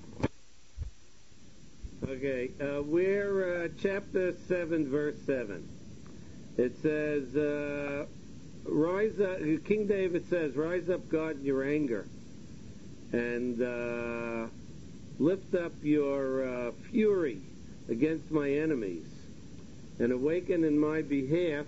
[SPEAKER 1] Okay, uh, we're uh, chapter seven, verse seven. It says, uh, "Rise up." King David says, "Rise up, God, in your anger, and uh, lift up your uh, fury against my enemies, and awaken in my behalf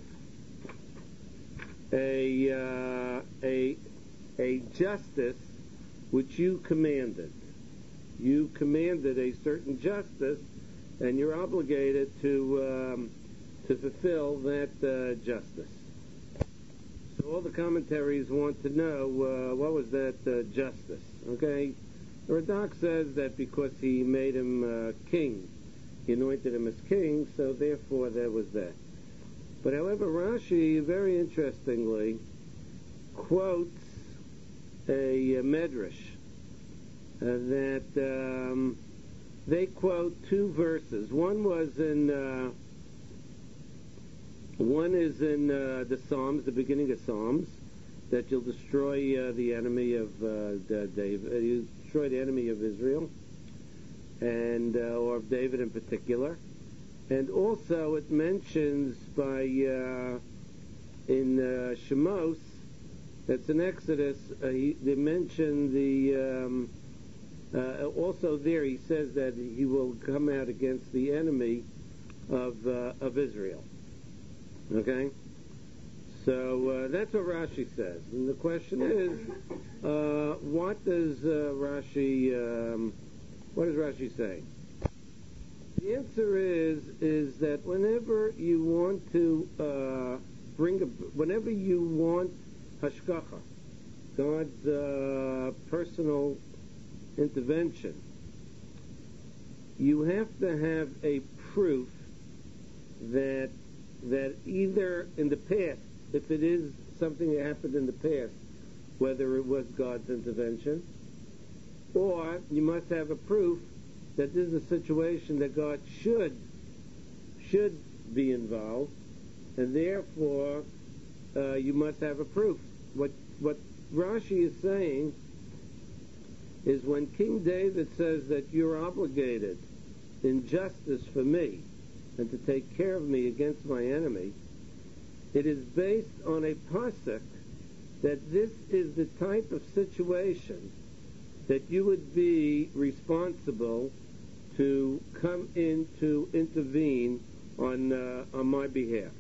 [SPEAKER 1] a uh, a a justice which you commanded." You commanded a certain justice, and you're obligated to um, to fulfill that uh, justice. So all the commentaries want to know uh, what was that uh, justice. Okay, the Radak says that because he made him uh, king, he anointed him as king, so therefore there was that. But however, Rashi very interestingly quotes a, a medrash. Uh, that um, they quote two verses. One was in, uh, one is in uh, the Psalms, the beginning of Psalms, that you'll destroy uh, the enemy of uh, David, uh, you destroy the enemy of Israel, and uh, or of David in particular. And also it mentions by uh, in uh, Shemos, that's in Exodus, uh, he, they mention the. Um, Uh, also there he says that he will come out against the enemy of uh, of Israel. Okay? So uh, that's what Rashi says. And the question is, uh, what does uh, Rashi um, what does Rashi say? The answer is is that whenever you want to uh, bring a, whenever you want hashgacha, God's uh, personal intervention, you have to have a proof that that either in the past, if it is something that happened in the past, whether it was God's intervention, or you must have a proof that this is a situation that God should should be involved, and therefore uh, you must have a proof. What what Rashi is saying is when King David says that you're obligated in justice for me and to take care of me against my enemy, it is based on a pasuk that this is the type of situation that you would be responsible to come in to intervene on uh, on my behalf.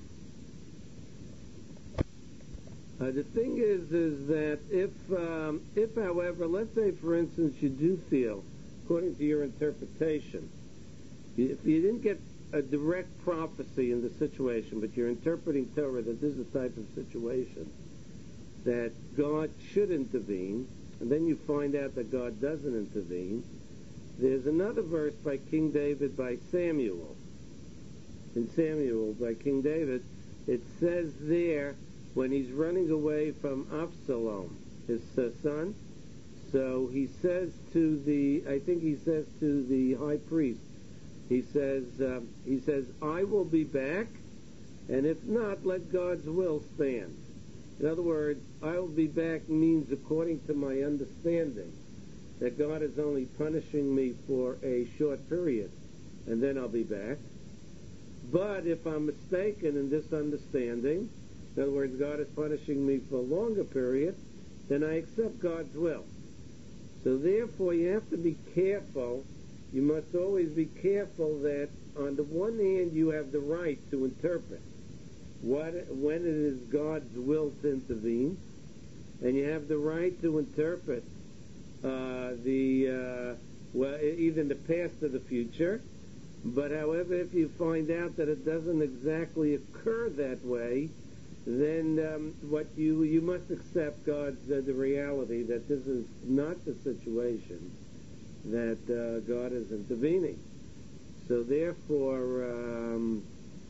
[SPEAKER 1] Uh, the thing is, is that if, um, if, however, let's say, for instance, you do feel, according to your interpretation, if you didn't get a direct prophecy in the situation, but you're interpreting Torah that this is a type of situation that God should intervene, and then you find out that God doesn't intervene, there's another verse by King David by Samuel. In Samuel, by King David, it says there, when he's running away from Absalom, his uh, son, so he says to the, I think he says to the high priest, he says, um, he says, I will be back, and if not, let God's will stand. In other words, I will be back means, according to my understanding, that God is only punishing me for a short period, and then I'll be back. But if I'm mistaken in this understanding, in other words, God is punishing me for a longer period, then I accept God's will. So therefore, you have to be careful. You must always be careful that on the one hand, you have the right to interpret what, when it is God's will to intervene, and you have the right to interpret uh, the uh, well, either in the past or the future. But however, if you find out that it doesn't exactly occur that way, then um, what you you must accept God's uh, the reality that this is not the situation that uh, God is intervening. So therefore, um,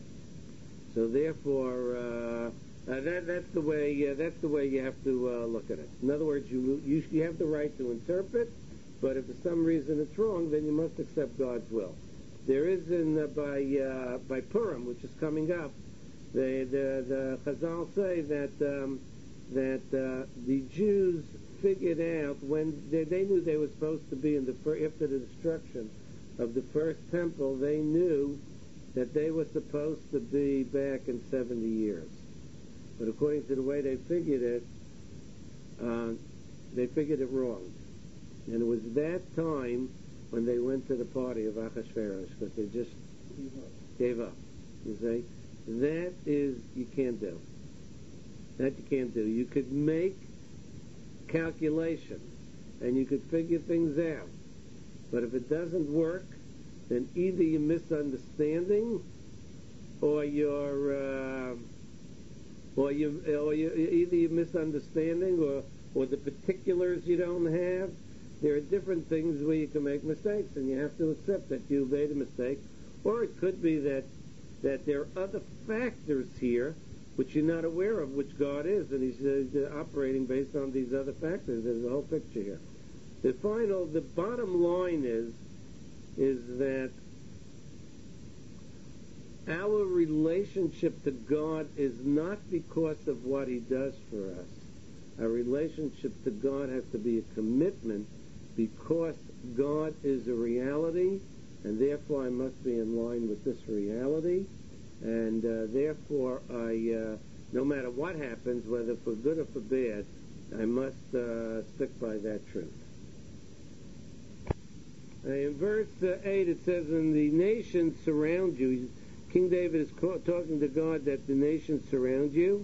[SPEAKER 1] so therefore, uh, uh, that that's the way uh, that's the way you have to uh, look at it. In other words, you you you have the right to interpret, but if for some reason it's wrong, then you must accept God's will. There is in uh, by uh, by Purim, which is coming up, the the, the Chazal say that um, that uh, the Jews figured out when they, they knew they were supposed to be in the fir- after the destruction of the first temple, they knew that they were supposed to be back in seventy years. But according to the way they figured it, uh, they figured it wrong. And it was that time when they went to the party of Achashverosh, because they just gave up. You see? That is, you can't do. That you can't do. You could make calculations, and you could figure things out. But if it doesn't work, then either you're misunderstanding, or you're, uh, or you, or you, either you're misunderstanding, or or the particulars you don't have. There are different things where you can make mistakes, and you have to accept that you made a mistake. Or it could be that that there are other factors here which you're not aware of, which God is, and He's uh, operating based on these other factors. There's a whole picture here. The final, the bottom line is, is that our relationship to God is not because of what He does for us. Our relationship to God has to be a commitment because God is a reality, and therefore I must be in line with this reality, and uh, therefore I, uh, no matter what happens, whether for good or for bad, I must uh, stick by that truth. Uh, in verse uh, eight it says, and the nations surround you. King David is ca- talking to God that the nations surround you,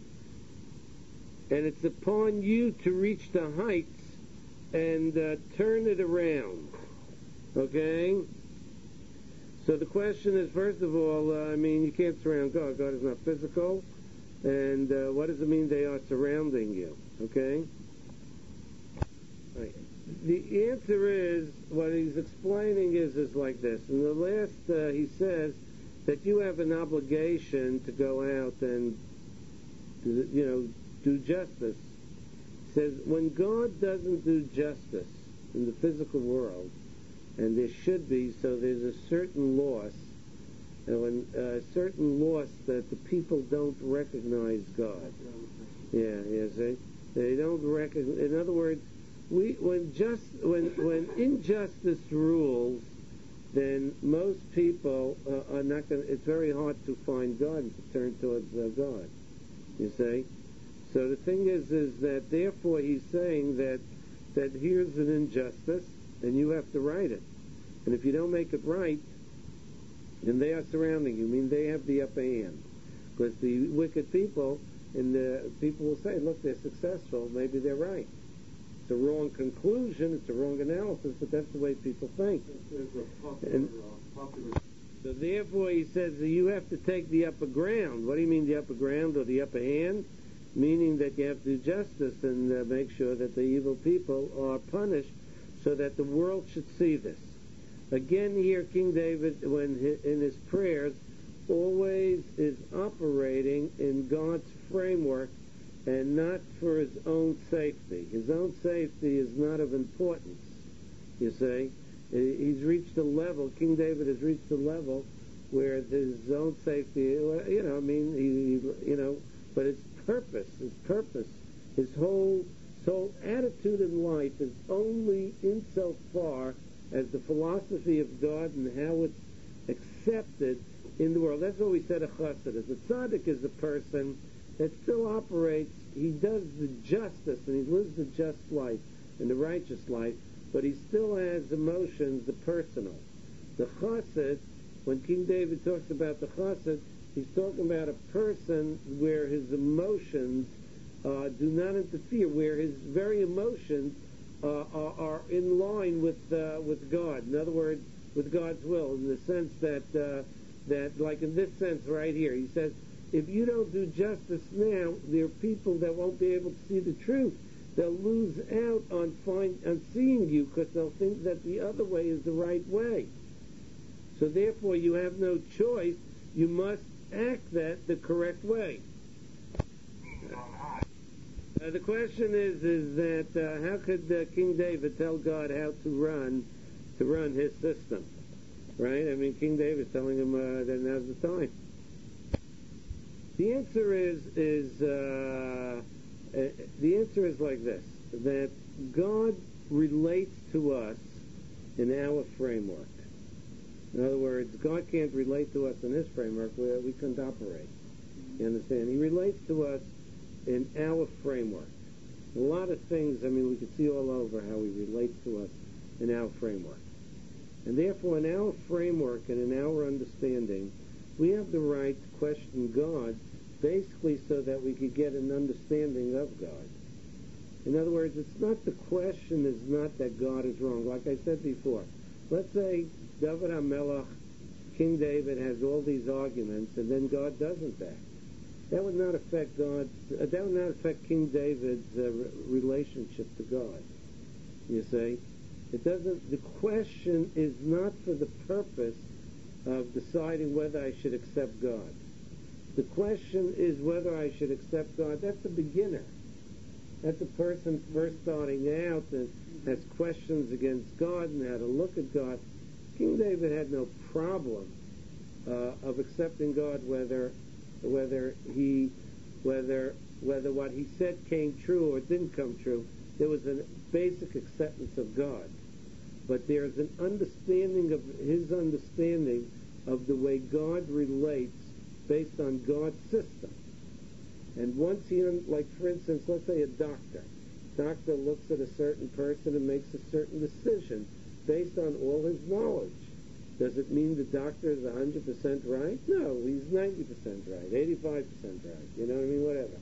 [SPEAKER 1] and it's upon you to reach the heights and uh, turn it around. Okay? So the question is, first of all, uh, I mean, you can't surround God. God is not physical. And uh, what does it mean they are surrounding you? Okay? Right. The answer is, what he's explaining is, is like this. In the last, uh, he says that you have an obligation to go out and, you know, do justice. He says, when God doesn't do justice in the physical world, and there should be, so there's a certain loss, and when a uh, certain loss that the people don't recognize God. Yeah, yeah, see? They don't recognize, in other words, we when just when when injustice rules, then most people uh, are not going. It's very hard to find God and to turn towards uh, God. You see. So the thing is, is that therefore he's saying that that here's an injustice, and you have to right it. And if you don't make it right, then they are surrounding you. I mean, they have the upper hand, because the wicked people and the people will say, "Look, they're successful. Maybe they're right." It's a wrong conclusion, it's a wrong analysis, but that's the way people think. And so therefore he says that you have to take the upper ground. What do you mean the upper ground or the upper hand? Meaning that you have to do justice and uh, make sure that the evil people are punished so that the world should see this. Again here, King David, when he, in his prayers, always is operating in God's framework and not for his own safety. His own safety is not of importance, you see. He's reached a level, King David has reached a level where his own safety, you know, I mean, he, you know, but his purpose, his purpose, his whole, his whole attitude in life is only insofar as the philosophy of God and how it's accepted in the world. That's what we said a chassid is. A tzaddik is a person that still operates, he does the justice, and he lives the just life and the righteous life, but he still has emotions, the personal. The chassid, when King David talks about the chassid, he's talking about a person where his emotions uh, do not interfere, where his very emotions uh, are, are in line with uh, with God. In other words, with God's will, in the sense that, uh, that like in this sense right here, he says, if you don't do justice now, there are people that won't be able to see the truth. They'll lose out on find, on seeing you because they'll think that the other way is the right way. So therefore, you have no choice. You must act that the correct way. Uh, the question is, is that uh, how could uh, King David tell God how to run, to run his system, right? I mean, King David's telling him uh, that now's the time. The answer is is uh, uh, the answer is like this: that God relates to us in our framework. In other words, God can't relate to us in His framework where we couldn't operate. You understand? He relates to us in our framework. A lot of things, I mean, we can see all over how He relates to us in our framework. And therefore, in our framework and in our understanding, we have the right to question God basically so that we could get an understanding of God. In other words, it's not the question is not that God is wrong. Like I said before, let's say David HaMelech, King David, has all these arguments, and then God doesn't act. That would not affect God. Uh, that would not affect King David's uh, re- relationship to God. You see, it doesn't. The question is not for the purpose of deciding whether I should accept God. The question is whether I should accept God. That's a beginner. That's a person first starting out and has questions against God and how to look at God. King David had no problem uh, of accepting God, whether whether he whether whether what he said came true or didn't come true. There was a basic acceptance of God, but there's an understanding of his understanding of the way God relates based on God's system. And once he, like for instance, let's say a doctor. Doctor looks at a certain person and makes a certain decision based on all his knowledge. Does it mean the doctor is one hundred percent right? No, he's ninety percent right, eighty-five percent right, you know what I mean, whatever.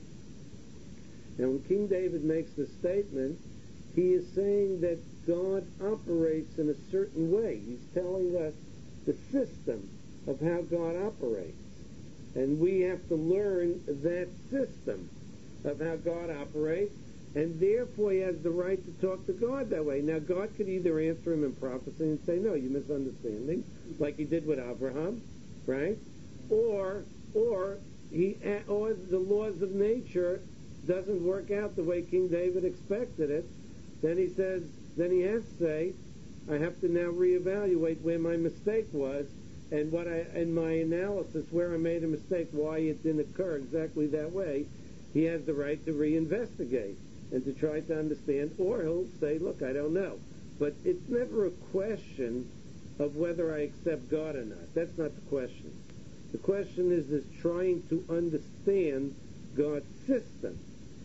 [SPEAKER 1] Now when King David makes this statement, he is saying that God operates in a certain way. He's telling us the system of how God operates. And we have to learn that system of how God operates, and therefore he has the right to talk to God that way. Now, God could either answer him in prophecy and say, no, you're misunderstanding, like he did with Abraham, right? Or, or he, or the laws of nature doesn't work out the way King David expected it. Then he says, then he has to say, I have to now reevaluate where my mistake was, and what I, in my analysis, where I made a mistake, why it didn't occur exactly that way. He has the right to reinvestigate and to try to understand, or he'll say, look, I don't know. But it's never a question of whether I accept God or not. That's not the question. The question is, is trying to understand God's system.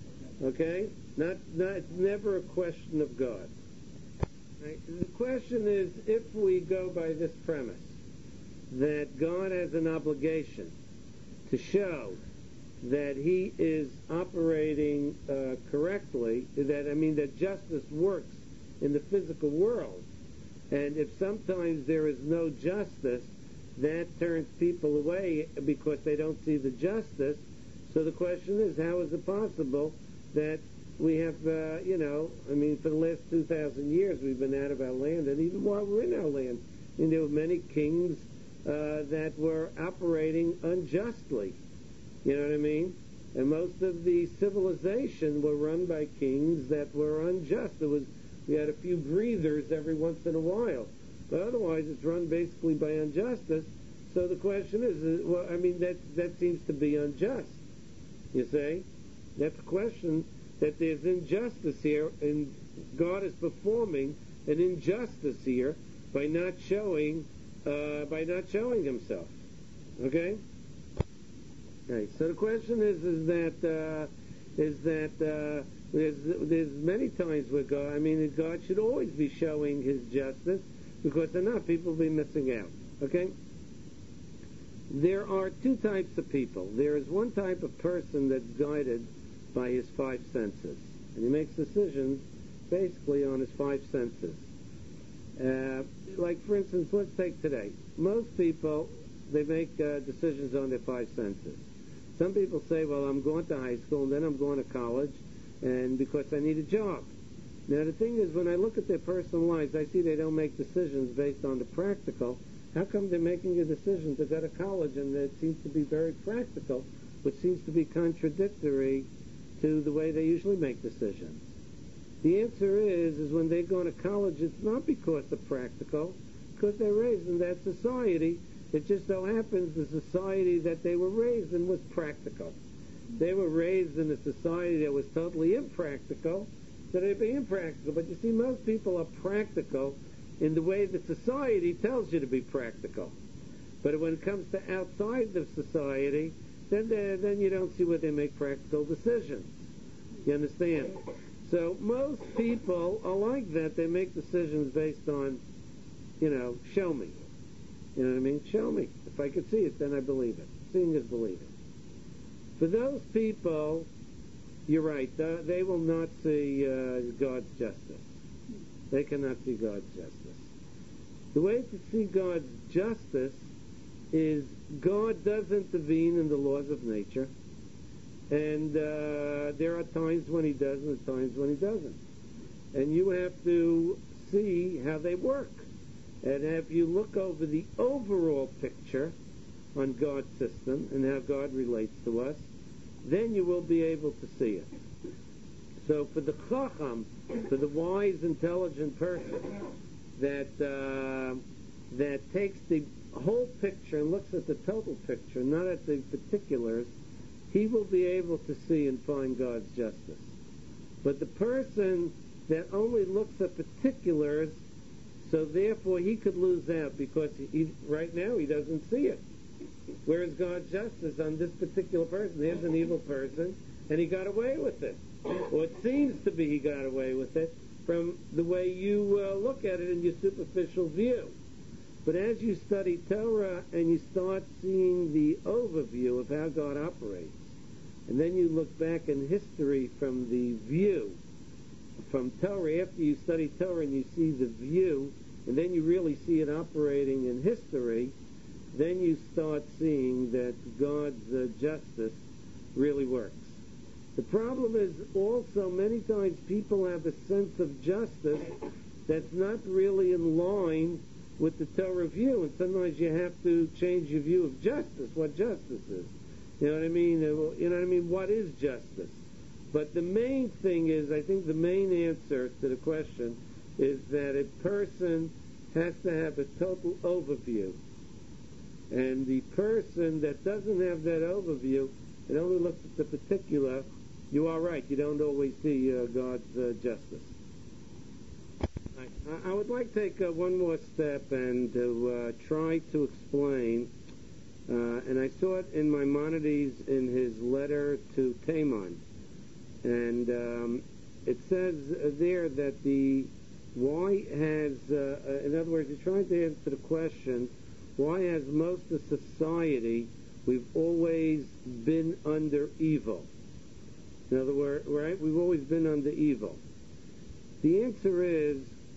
[SPEAKER 1] Okay? Not, not, it's never a question of God. Right? The question is, if we go by this premise, that God has an obligation to show that he is operating uh, correctly, that, I mean, that justice works in the physical world. And if sometimes there is no justice, that turns people away because they don't see the justice. So the question is, how is it possible that we have, uh, you know, I mean, for the last two thousand years we've been out of our land, and even while we're in our land, I mean, there were many kings Uh, that were operating unjustly. You know what I mean? And most of the civilization were run by kings that were unjust. There was, we had a few breathers every once in a while. But otherwise it's run basically by injustice. So the question is, is well, I mean, that, that seems to be unjust. You see? That's the question, that there's injustice here, and God is performing an injustice here by not showing Uh, by not showing himself. Okay? Right. So the question is, is that, uh, is that, uh, there's, there's many times where God, I mean, that God should always be showing his justice, because if not, people will be missing out. Okay? There are two types of people. There is one type of person that's guided by his five senses. And he makes decisions basically on his five senses. Uh, like, for instance, let's take today. Most people, they make uh, decisions on their five senses. Some people say, well, I'm going to high school, and then I'm going to college, and because I need a job. Now, the thing is, when I look at their personal lives, I see they don't make decisions based on the practical. How come they're making a decision to go to college, and it seems to be very practical, which seems to be contradictory to the way they usually make decisions? The answer is, is when they go to college, it's not because of practical, because they're raised in that society. It just so happens the society that they were raised in was practical. They were raised in a society that was totally impractical, so they're being practical. But you see, most people are practical in the way that society tells you to be practical. But when it comes to outside of society, then then you don't see where they make practical decisions. You understand? So most people are like that. They make decisions based on, you know, show me. You know what I mean? Show me. If I could see it, then I believe it. Seeing is believing. For those people, you're right. They will not see uh, God's justice. They cannot see God's justice. The way to see God's justice is God does intervene in the laws of nature, and uh, there are times when he does and times when he doesn't. And you have to see how they work. And if you look over the overall picture on God's system and how God relates to us, then you will be able to see it. So for the Chacham, for the wise, intelligent person that uh, that takes the whole picture and looks at the total picture, not at the particulars, he will be able to see and find God's justice. But the person that only looks at particulars, so therefore he could lose out because he, right now he doesn't see it. Whereas God's justice on this particular person, here's an evil person, and he got away with it. Or it seems to be he got away with it from the way you uh, look at it in your superficial view. But as you study Torah and you start seeing the overview of how God operates, and then you look back in history from the view, from Torah, after you study Torah and you see the view, and then you really see it operating in history, then you start seeing that God's uh, justice really works. The problem is also many times people have a sense of justice that's not really in line with the Torah view, and sometimes you have to change your view of justice, what justice is. You know what I mean? You know what I mean? What is justice? But the main thing is, I think the main answer to the question is that a person has to have a total overview. And the person that doesn't have that overview, it only looks at the particular, you are right, you don't always see uh, God's uh, justice. I, I would like to take uh, one more step and to uh, try to explain, uh, and I saw it in Maimonides in his letter to Taman, and um, it says there that the, why has, uh, in other words, he's trying to answer the question, why has most of society, we've always been under evil? In other words, right, we've always been under evil. The answer is,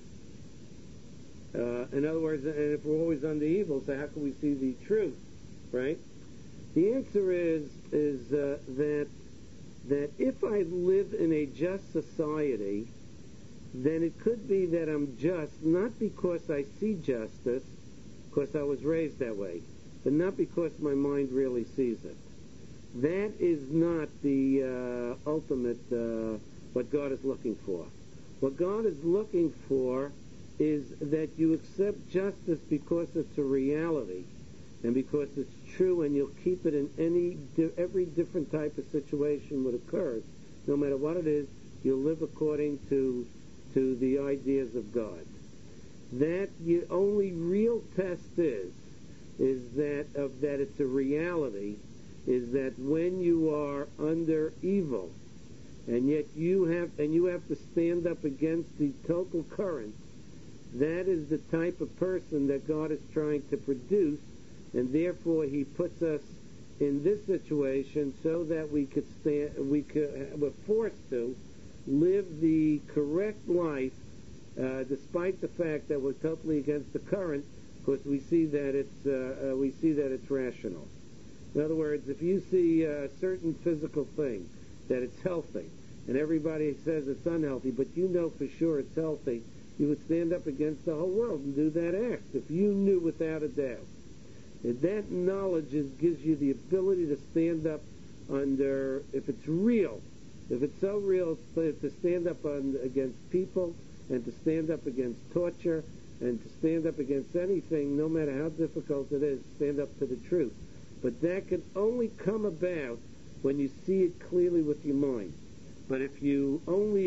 [SPEAKER 1] uh, in other words, and if we're always under evil, so how can we see the truth, right? The answer is, is uh, that that if I live in a just society, then it could be that I'm just, not because I see justice, because I was raised that way, but not because my mind really sees it. That is not the uh, ultimate, uh, what God is looking for. What God is looking for is that you accept justice because it's a reality and because it's true, and you'll keep it in any every different type of situation that occurs. No matter what it is, you'll live according to to the ideas of God. That the only real test is, is that of that it's a reality, is that when you are under evil, and yet you have and you have to stand up against the total current, that is the type of person that God is trying to produce, and therefore He puts us in this situation so that we could stand, we could, we're forced to live the correct life, uh, despite the fact that we're totally against the current, because we see that it's uh, uh, we see that it's rational. In other words, if you see a certain physical thing that it's healthy, and everybody says it's unhealthy, but you know for sure it's healthy, you would stand up against the whole world and do that act if you knew without a doubt. And that knowledge is, gives you the ability to stand up under, if it's real, if it's so real, to stand up on, against people, and to stand up against torture, and to stand up against anything, no matter how difficult it is, stand up to the truth. But that can only come about when you see it clearly with your mind. But if you only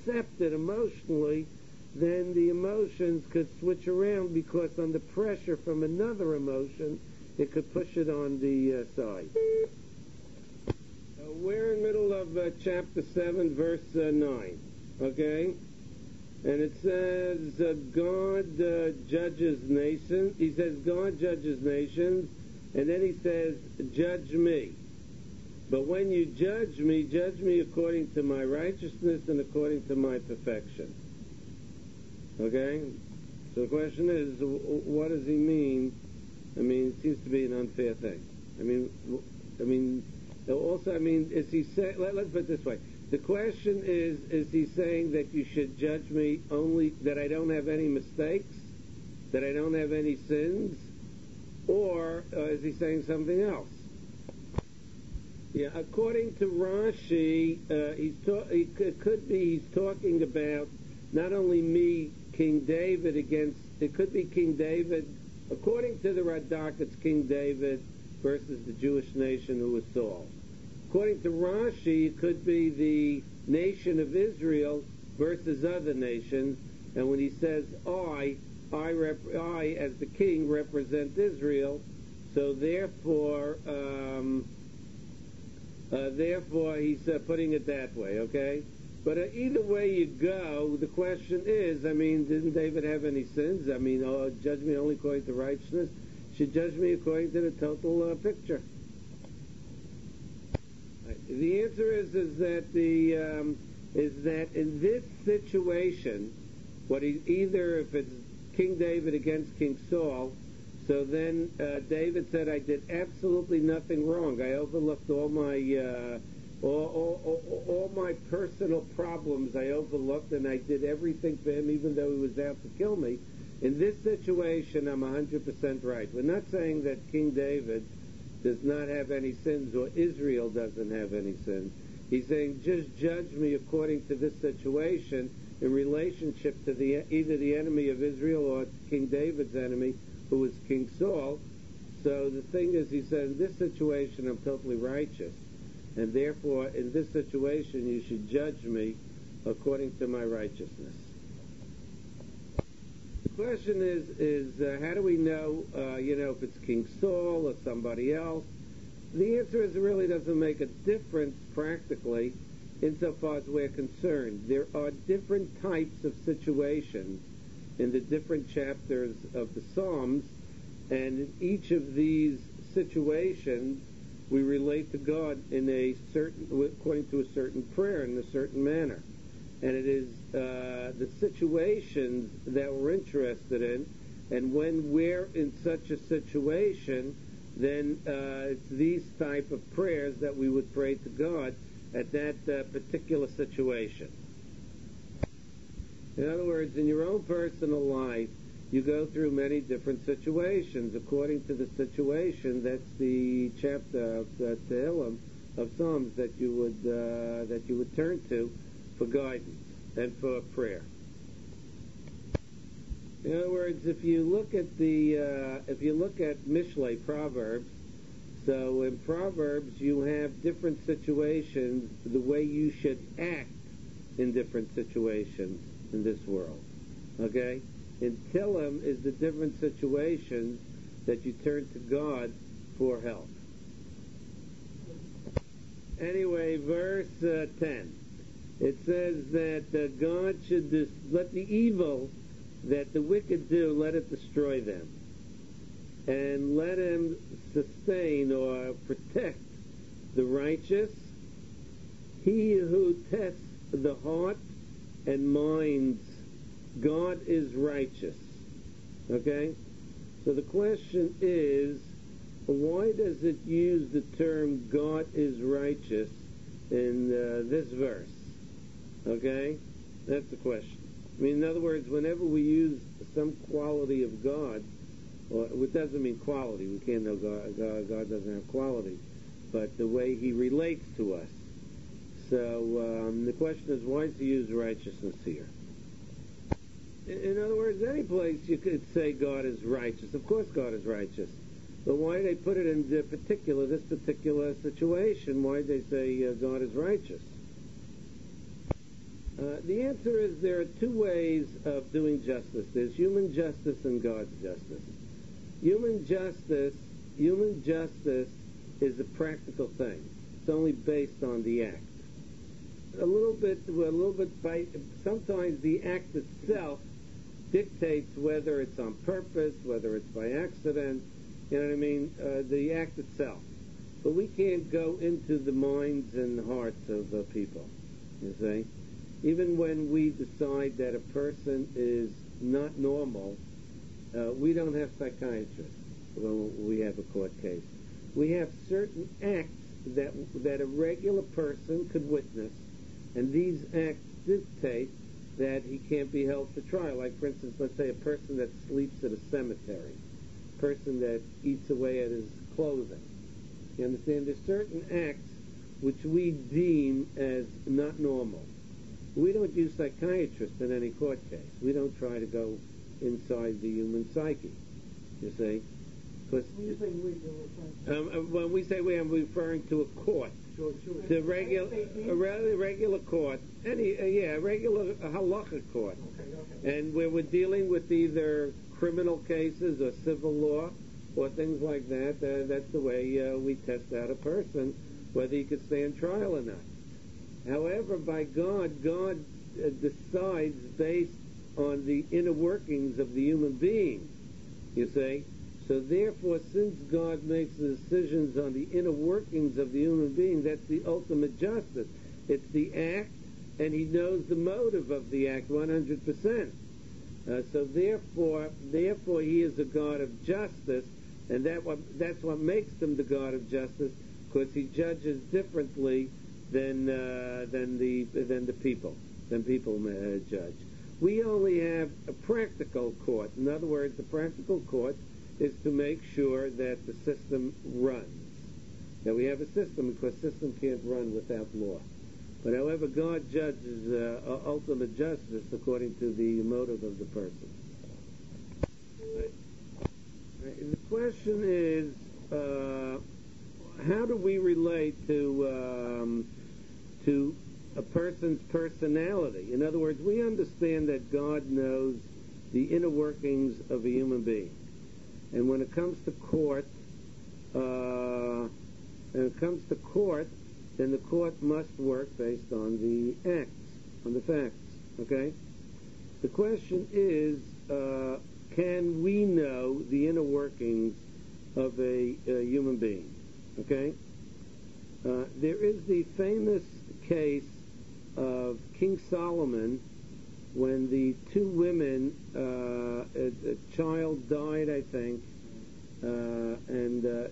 [SPEAKER 1] accept it emotionally, then the emotions could switch around because under pressure from another emotion, it could push it on the uh, side. Uh, we're in the middle of uh, chapter seven, verse uh, nine, okay? And it says, uh, God uh, judges nations. He says, God judges nations, and then he says, judge me. But when you judge me, judge me according to my righteousness and according to my perfection. Okay? So the question is, what does he mean? I mean, it seems to be an unfair thing. I mean, I mean, also, I mean, is he say? Let, let's put it this way. The question is, is he saying that you should judge me only, that I don't have any mistakes, that I don't have any sins, or uh, is he saying something else? Yeah, according to Rashi, uh, he's ta- he, it could be he's talking about not only me, King David, against, it could be King David, according to the Radak, it's King David versus the Jewish nation who was Saul. According to Rashi, it could be the nation of Israel versus other nations, and when he says I, I, rep- I as the king represent Israel, so therefore, um, uh, therefore he's uh, putting it that way, okay? But uh, either way you go, the question is, I mean, didn't David have any sins? I mean, oh, judge me only according to righteousness. Should judge me according to the total uh, picture. The answer is is that the um, is that in this situation, what he, either if it's King David against King Saul, so then uh, David said, I did absolutely nothing wrong. I overlooked all my uh, all, all, all, all my personal problems. I overlooked, and I did everything for him, even though he was out to kill me. In this situation, I'm one hundred percent right. We're not saying that King David does not have any sins, or Israel doesn't have any sins. He's saying, just judge me according to this situation in relationship to the either the enemy of Israel or King David's enemy, who was King Saul. So the thing is, he said, in this situation, I'm totally righteous, and therefore, in this situation, you should judge me according to my righteousness. The question is, is uh, how do we know, uh, you know, if it's King Saul or somebody else? The answer is it really doesn't make a difference practically insofar as we're concerned. There are different types of situations in the different chapters of the Psalms, and in each of these situations we relate to God in a certain, according to a certain prayer in a certain manner. And it is uh, the situations that we're interested in, and when we're in such a situation, then uh, it's these type of prayers that we would pray to God at that uh, particular situation. In other words, in your own personal life, you go through many different situations. According to the situation, that's the chapter of the Tehillim of Psalms that you would uh, that you would turn to for guidance and for prayer. In other words, if you look at the uh, if you look at Mishlei, Proverbs, so in Proverbs you have different situations, the way you should act in different situations in this world. Okay? In Tehillim is the different situations that you turn to God for help. Anyway, verse uh, ten. It says that uh, God should dis- let the evil that the wicked do, let it destroy them. And let him sustain or protect the righteous. He who tests the heart and minds, God is righteous. Okay? So the question is, why does it use the term God is righteous in uh, this verse? Okay? That's the question. I mean, in other words, whenever we use some quality of God, or it doesn't mean quality, we can't know God, God, God doesn't have quality, but the way he relates to us. So um, the question is, why does he use righteousness here? In, in other words, any place you could say God is righteous. Of course God is righteous. But why did they put it in the particular, this particular situation? Why did they say uh, God is righteous? Uh, the answer is there are two ways of doing justice. There's human justice and God's justice. Human justice, human justice is a practical thing. It's only based on the act. A little bit, a little bit by, sometimes the act itself dictates whether it's on purpose, whether it's by accident, you know what I mean, uh, the act itself. But we can't go into the minds and hearts of uh, people, you see. Even when we decide that a person is not normal, uh, we don't have psychiatrists when we have a court case. We have certain acts that that a regular person could witness, and these acts dictate that he can't be held for trial. Like, for instance, let's say a person that sleeps at a cemetery, a person that eats away at his clothing. You understand? There's certain acts which we deem as not normal. We don't use psychiatrists in any court case. We don't try to go inside the human psyche, you see.
[SPEAKER 2] When you say we, you're referring to?
[SPEAKER 1] Um, when we say we, I'm referring to a court.
[SPEAKER 2] Sure, sure.
[SPEAKER 1] To regular, a re- regular court, any, uh, yeah, a regular a halacha court.
[SPEAKER 2] Okay, okay.
[SPEAKER 1] And where we're dealing with either criminal cases or civil law or things like that, uh, that's the way uh, we test out a person, whether he could stand trial or not. However, by God, God uh, decides based on the inner workings of the human being, you see. So therefore, since God makes the decisions on the inner workings of the human being, that's the ultimate justice. It's the act, and he knows the motive of the act one hundred percent. Uh, so therefore, therefore, he is a God of justice, and that what, that's what makes him the God of justice, because he judges differently than uh, than the than the people than people uh, judge. We only have a practical court. In other words, the practical court is to make sure that the system runs. That we have a system, because system can't run without law. But however, God judges uh, ultimate justice according to the motive of the person. Right. Right. The question is, uh, how do we relate to um, to a person's personality? In other words, we understand that God knows the inner workings of a human being. And when it comes to court, uh, when it comes to court, then the court must work based on the acts, on the facts, okay? The question is, uh, can we know the inner workings of a, a human being, okay? Uh, there is the famous case of King Solomon when the two women, uh, a, a child died, I think, uh, and uh,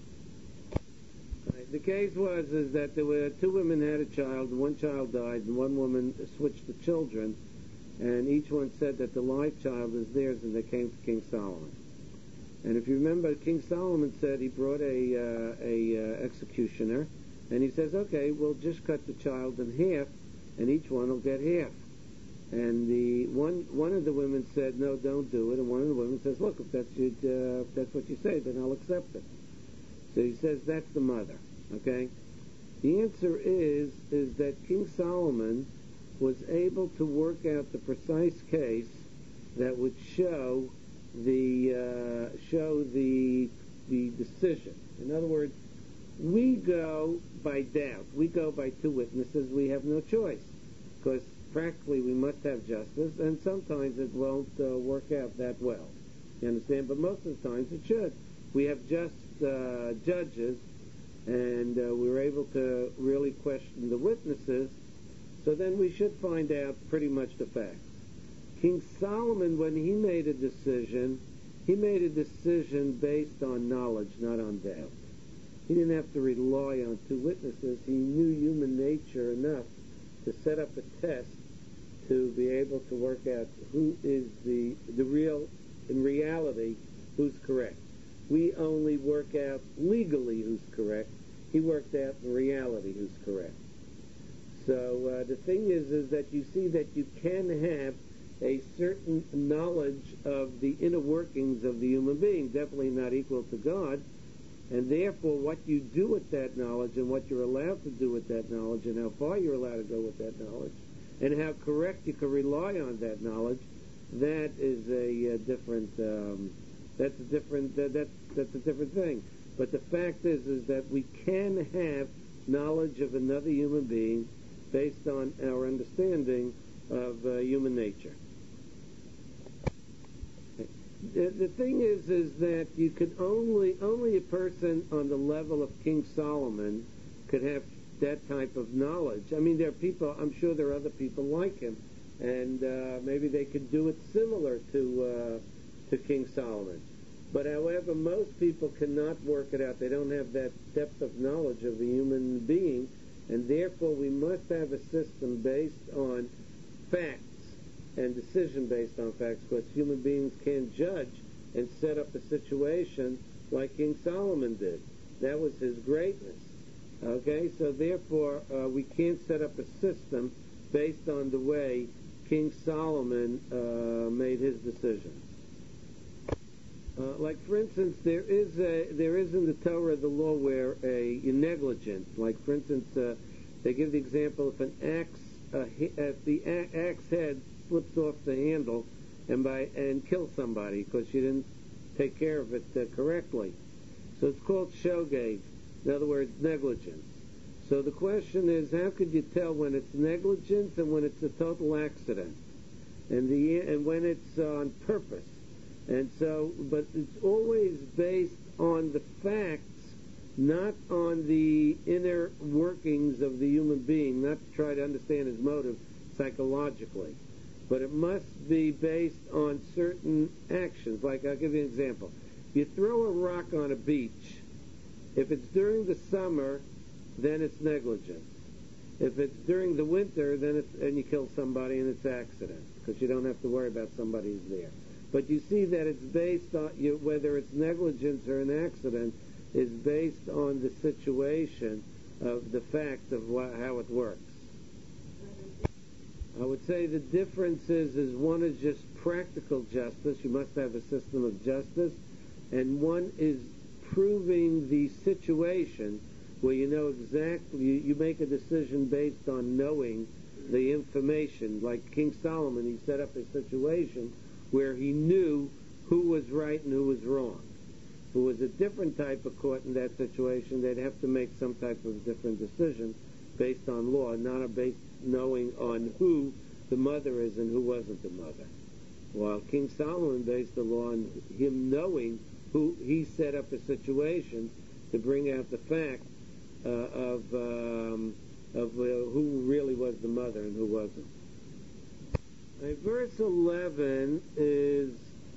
[SPEAKER 1] the case was is that there were two women had a child, and one child died, and one woman switched the children, and each one said that the live child is theirs, and they came to King Solomon. And if you remember, King Solomon said he brought a uh, a uh, executioner, and he says, okay, we'll just cut the child in half, and each one will get half. And the one one of the women said, no, don't do it. And one of the women says, look, if that's, you, uh, if that's what you say, then I'll accept it. So he says, that's the mother, okay? The answer is, is that King Solomon was able to work out the precise case that would show the, uh, show the, the decision. In other words, we go by doubt. We go by two witnesses. We have no choice, because practically we must have justice, and sometimes it won't uh, work out that well. You understand? But most of the times it should. We have just uh, judges, and uh, we're able to really question the witnesses, so then we should find out pretty much the facts. King Solomon, when he made a decision, he made a decision based on knowledge, not on doubt. He didn't have to rely on two witnesses. He knew human nature enough to set up a test to be able to work out who is the the real, in reality, who's correct. We only work out legally who's correct. He worked out in reality who's correct. So uh, the thing is, is that you see that you can have a certain knowledge of the inner workings of the human being, definitely not equal to God, and therefore what you do with that knowledge and what you're allowed to do with that knowledge and how far you're allowed to go with that knowledge and how correct you can rely on that knowledge, that is a, uh different. Um, that's a different. Uh, that's that's a different thing. But the fact is, is that we can have knowledge of another human being based on our understanding of uh, human nature. The, the thing is, is that you could only only a person on the level of King Solomon could have that type of knowledge. I mean, there are people. I'm sure there are other people like him, and uh, maybe they could do it similar to uh, to King Solomon. But however, most people cannot work it out. They don't have that depth of knowledge of a human being, and therefore we must have a system based on facts and decision based on facts, because human beings can't judge and set up a situation like King Solomon did. That was his greatness. Okay, so therefore uh, we can't set up a system based on the way King Solomon uh, made his decisions. Uh, like, for instance, there is a, there is in the Torah the law where a, a negligence, like, for instance, uh, they give the example if an axe, uh, if the a- axe head slips off the handle and by and kills somebody because you didn't take care of it uh, correctly. So it's called shogeg, in other words, negligence. So the question is, how could you tell when it's negligence and when it's a total accident, and the and when it's uh, on purpose? And so, but it's always based on the facts, not on the inner workings of the human being, not to try to understand his motive psychologically. But it must be based on certain actions. Like, I'll give you an example. You throw a rock on a beach. If it's during the summer, then it's negligence. If it's during the winter, then it's, and you kill somebody, and it's accident, because you don't have to worry about somebody who's there. But you see that it's based on, you, whether it's negligence or an accident, is based on the situation of the fact of wh- how it works. I would say the difference is, is one is just practical justice. You must have a system of justice. And one is proving the situation where you know exactly, you, you make a decision based on knowing the information. Like King Solomon, he set up a situation where he knew who was right and who was wrong. If it was a different type of court in that situation, they'd have to make some type of different decision based on law, not a based knowing on who the mother is and who wasn't the mother. While King Solomon based the law on him knowing who he set up a situation to bring out the fact uh, of um, of uh, who really was the mother and who wasn't. Uh, verse eleven is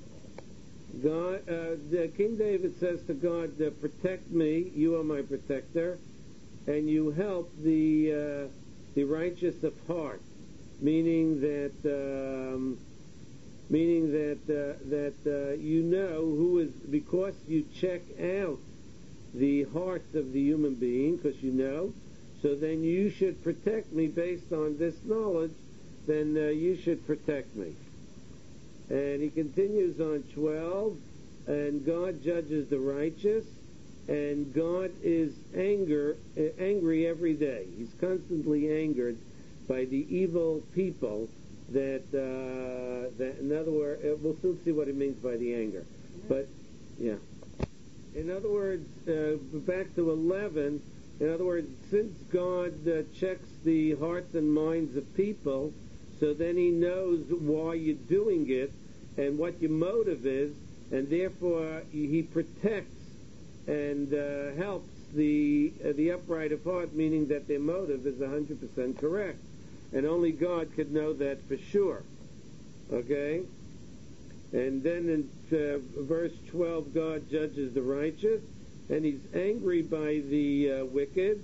[SPEAKER 1] God. Uh, the King David says to God, uh, "Protect me. You are my protector, and you help the uh, the righteous of heart," meaning that um, meaning that uh, that uh, you know who is, because you check out the hearts of the human being, because you know. So then you should protect me based on this knowledge. Then uh, you should protect me. And he continues on twelve, and God judges the righteous, and God is anger, uh, angry every day. He's constantly angered by the evil people that, uh, that in other words, uh, we'll soon see what he means by the anger. But, yeah. In other words, uh, back to eleven, in other words, since God uh, checks the hearts and minds of people, so then he knows why you're doing it and what your motive is, and therefore he protects and uh, helps the uh, the upright of heart, meaning that their motive is one hundred percent correct. And only God could know that for sure. Okay? And then in uh, verse twelve, God judges the righteous, and he's angry by the uh, wicked.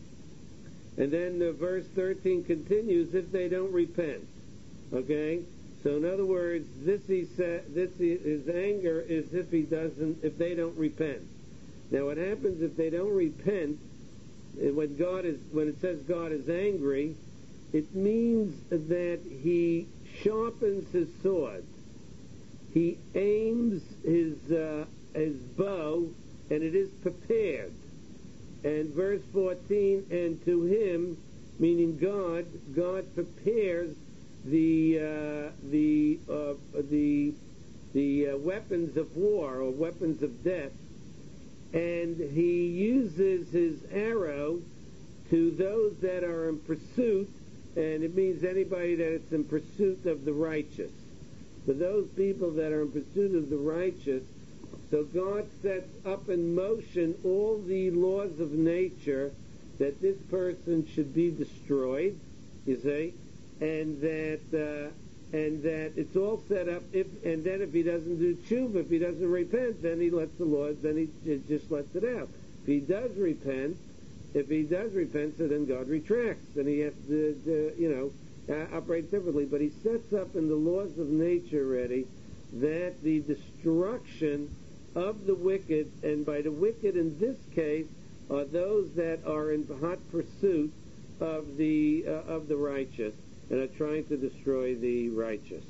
[SPEAKER 1] And then uh, verse thirteen continues, if they don't repent. Okay? So in other words, this he said, this he, his anger is if he doesn't, if they don't repent. Now what happens if they don't repent, when God is, when it says God is angry, it means that he sharpens his sword. He aims his uh, his bow, and it is prepared. And verse fourteen, and to him meaning God, God prepares the uh, the uh, the the uh, weapons of war or weapons of death, and he uses his arrow to those that are in pursuit, and it means anybody that is in pursuit of the righteous. For those people that are in pursuit of the righteous, so God sets up in motion all the laws of nature that this person should be destroyed, you see, and that uh, and that it's all set up. If and then if he doesn't do tshuva, if he doesn't repent, then he lets the law. Then he just lets it out. If he does repent, if he does repent, so then God retracts, and he has to, to you know, uh, operate differently. But he sets up in the laws of nature already that the destruction of the wicked, and by the wicked in this case, are those that are in hot pursuit of the uh, of the righteous and are trying to destroy the righteous.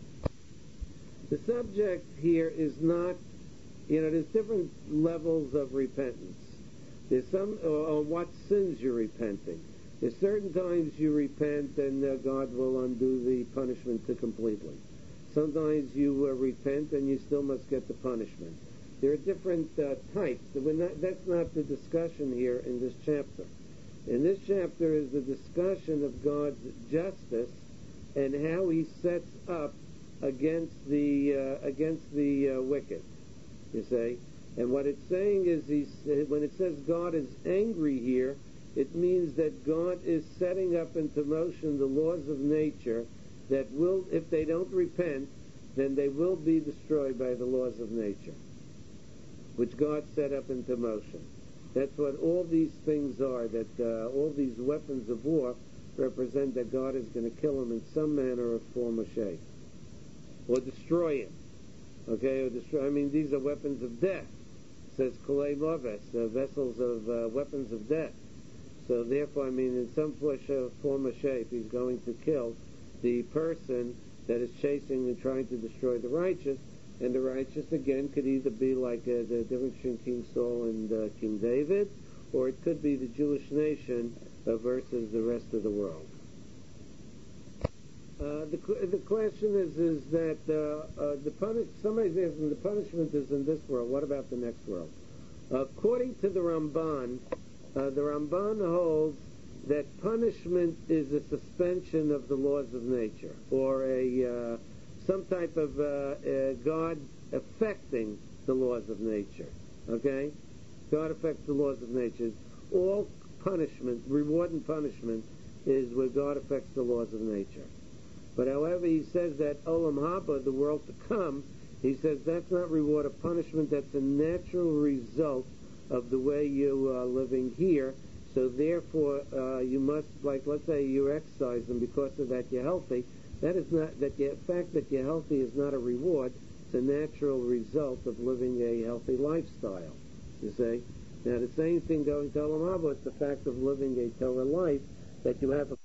[SPEAKER 1] The subject here is not, you know, there's different levels of repentance. There's some, or, or what sins you're repenting. There's certain times you repent and uh, God will undo the punishment completely. Sometimes you uh, repent and you still must get the punishment. There are different uh, types. We're not, that's not the discussion here in this chapter. In this chapter is the discussion of God's justice and how he sets up against the uh, against the uh, wicked, you see. And what it's saying is, he's, when it says God is angry here, it means that God is setting up into motion the laws of nature that will, if they don't repent, then they will be destroyed by the laws of nature, which God set up into motion. That's what all these things are, that uh, all these weapons of war represent that God is going to kill him in some manner or form or shape. Or destroy him. Okay, or destroy, I mean, these are weapons of death. It says Kolei Moves, uh, vessels of uh, weapons of death. So therefore, I mean, in some form or shape, he's going to kill the person that is chasing and trying to destroy the righteous. And the righteous, again, could either be like uh, the difference between King Saul and uh, King David, or it could be the Jewish nation uh, versus the rest of the world. Uh, the the question is is that uh, uh, the punish somebody's asking, the punishment is in this world. What about the next world? According to the Ramban, uh, the Ramban holds that punishment is a suspension of the laws of nature, or a uh, some type of uh, uh, God affecting the laws of nature. Okay, God affects the laws of nature. All punishment, reward and punishment, is where God affects the laws of nature. But however, he says that Olam Haba, the world to come, he says that's not reward or punishment, that's a natural result of the way you are living here. So therefore, uh, you must, like, let's say you're exercising, because of that you're healthy. That is not, that the fact that you're healthy is not a reward, it's a natural result of living a healthy lifestyle, you see. Now the same thing going to Olam Haba, it's the fact of living a Torah life, that you have a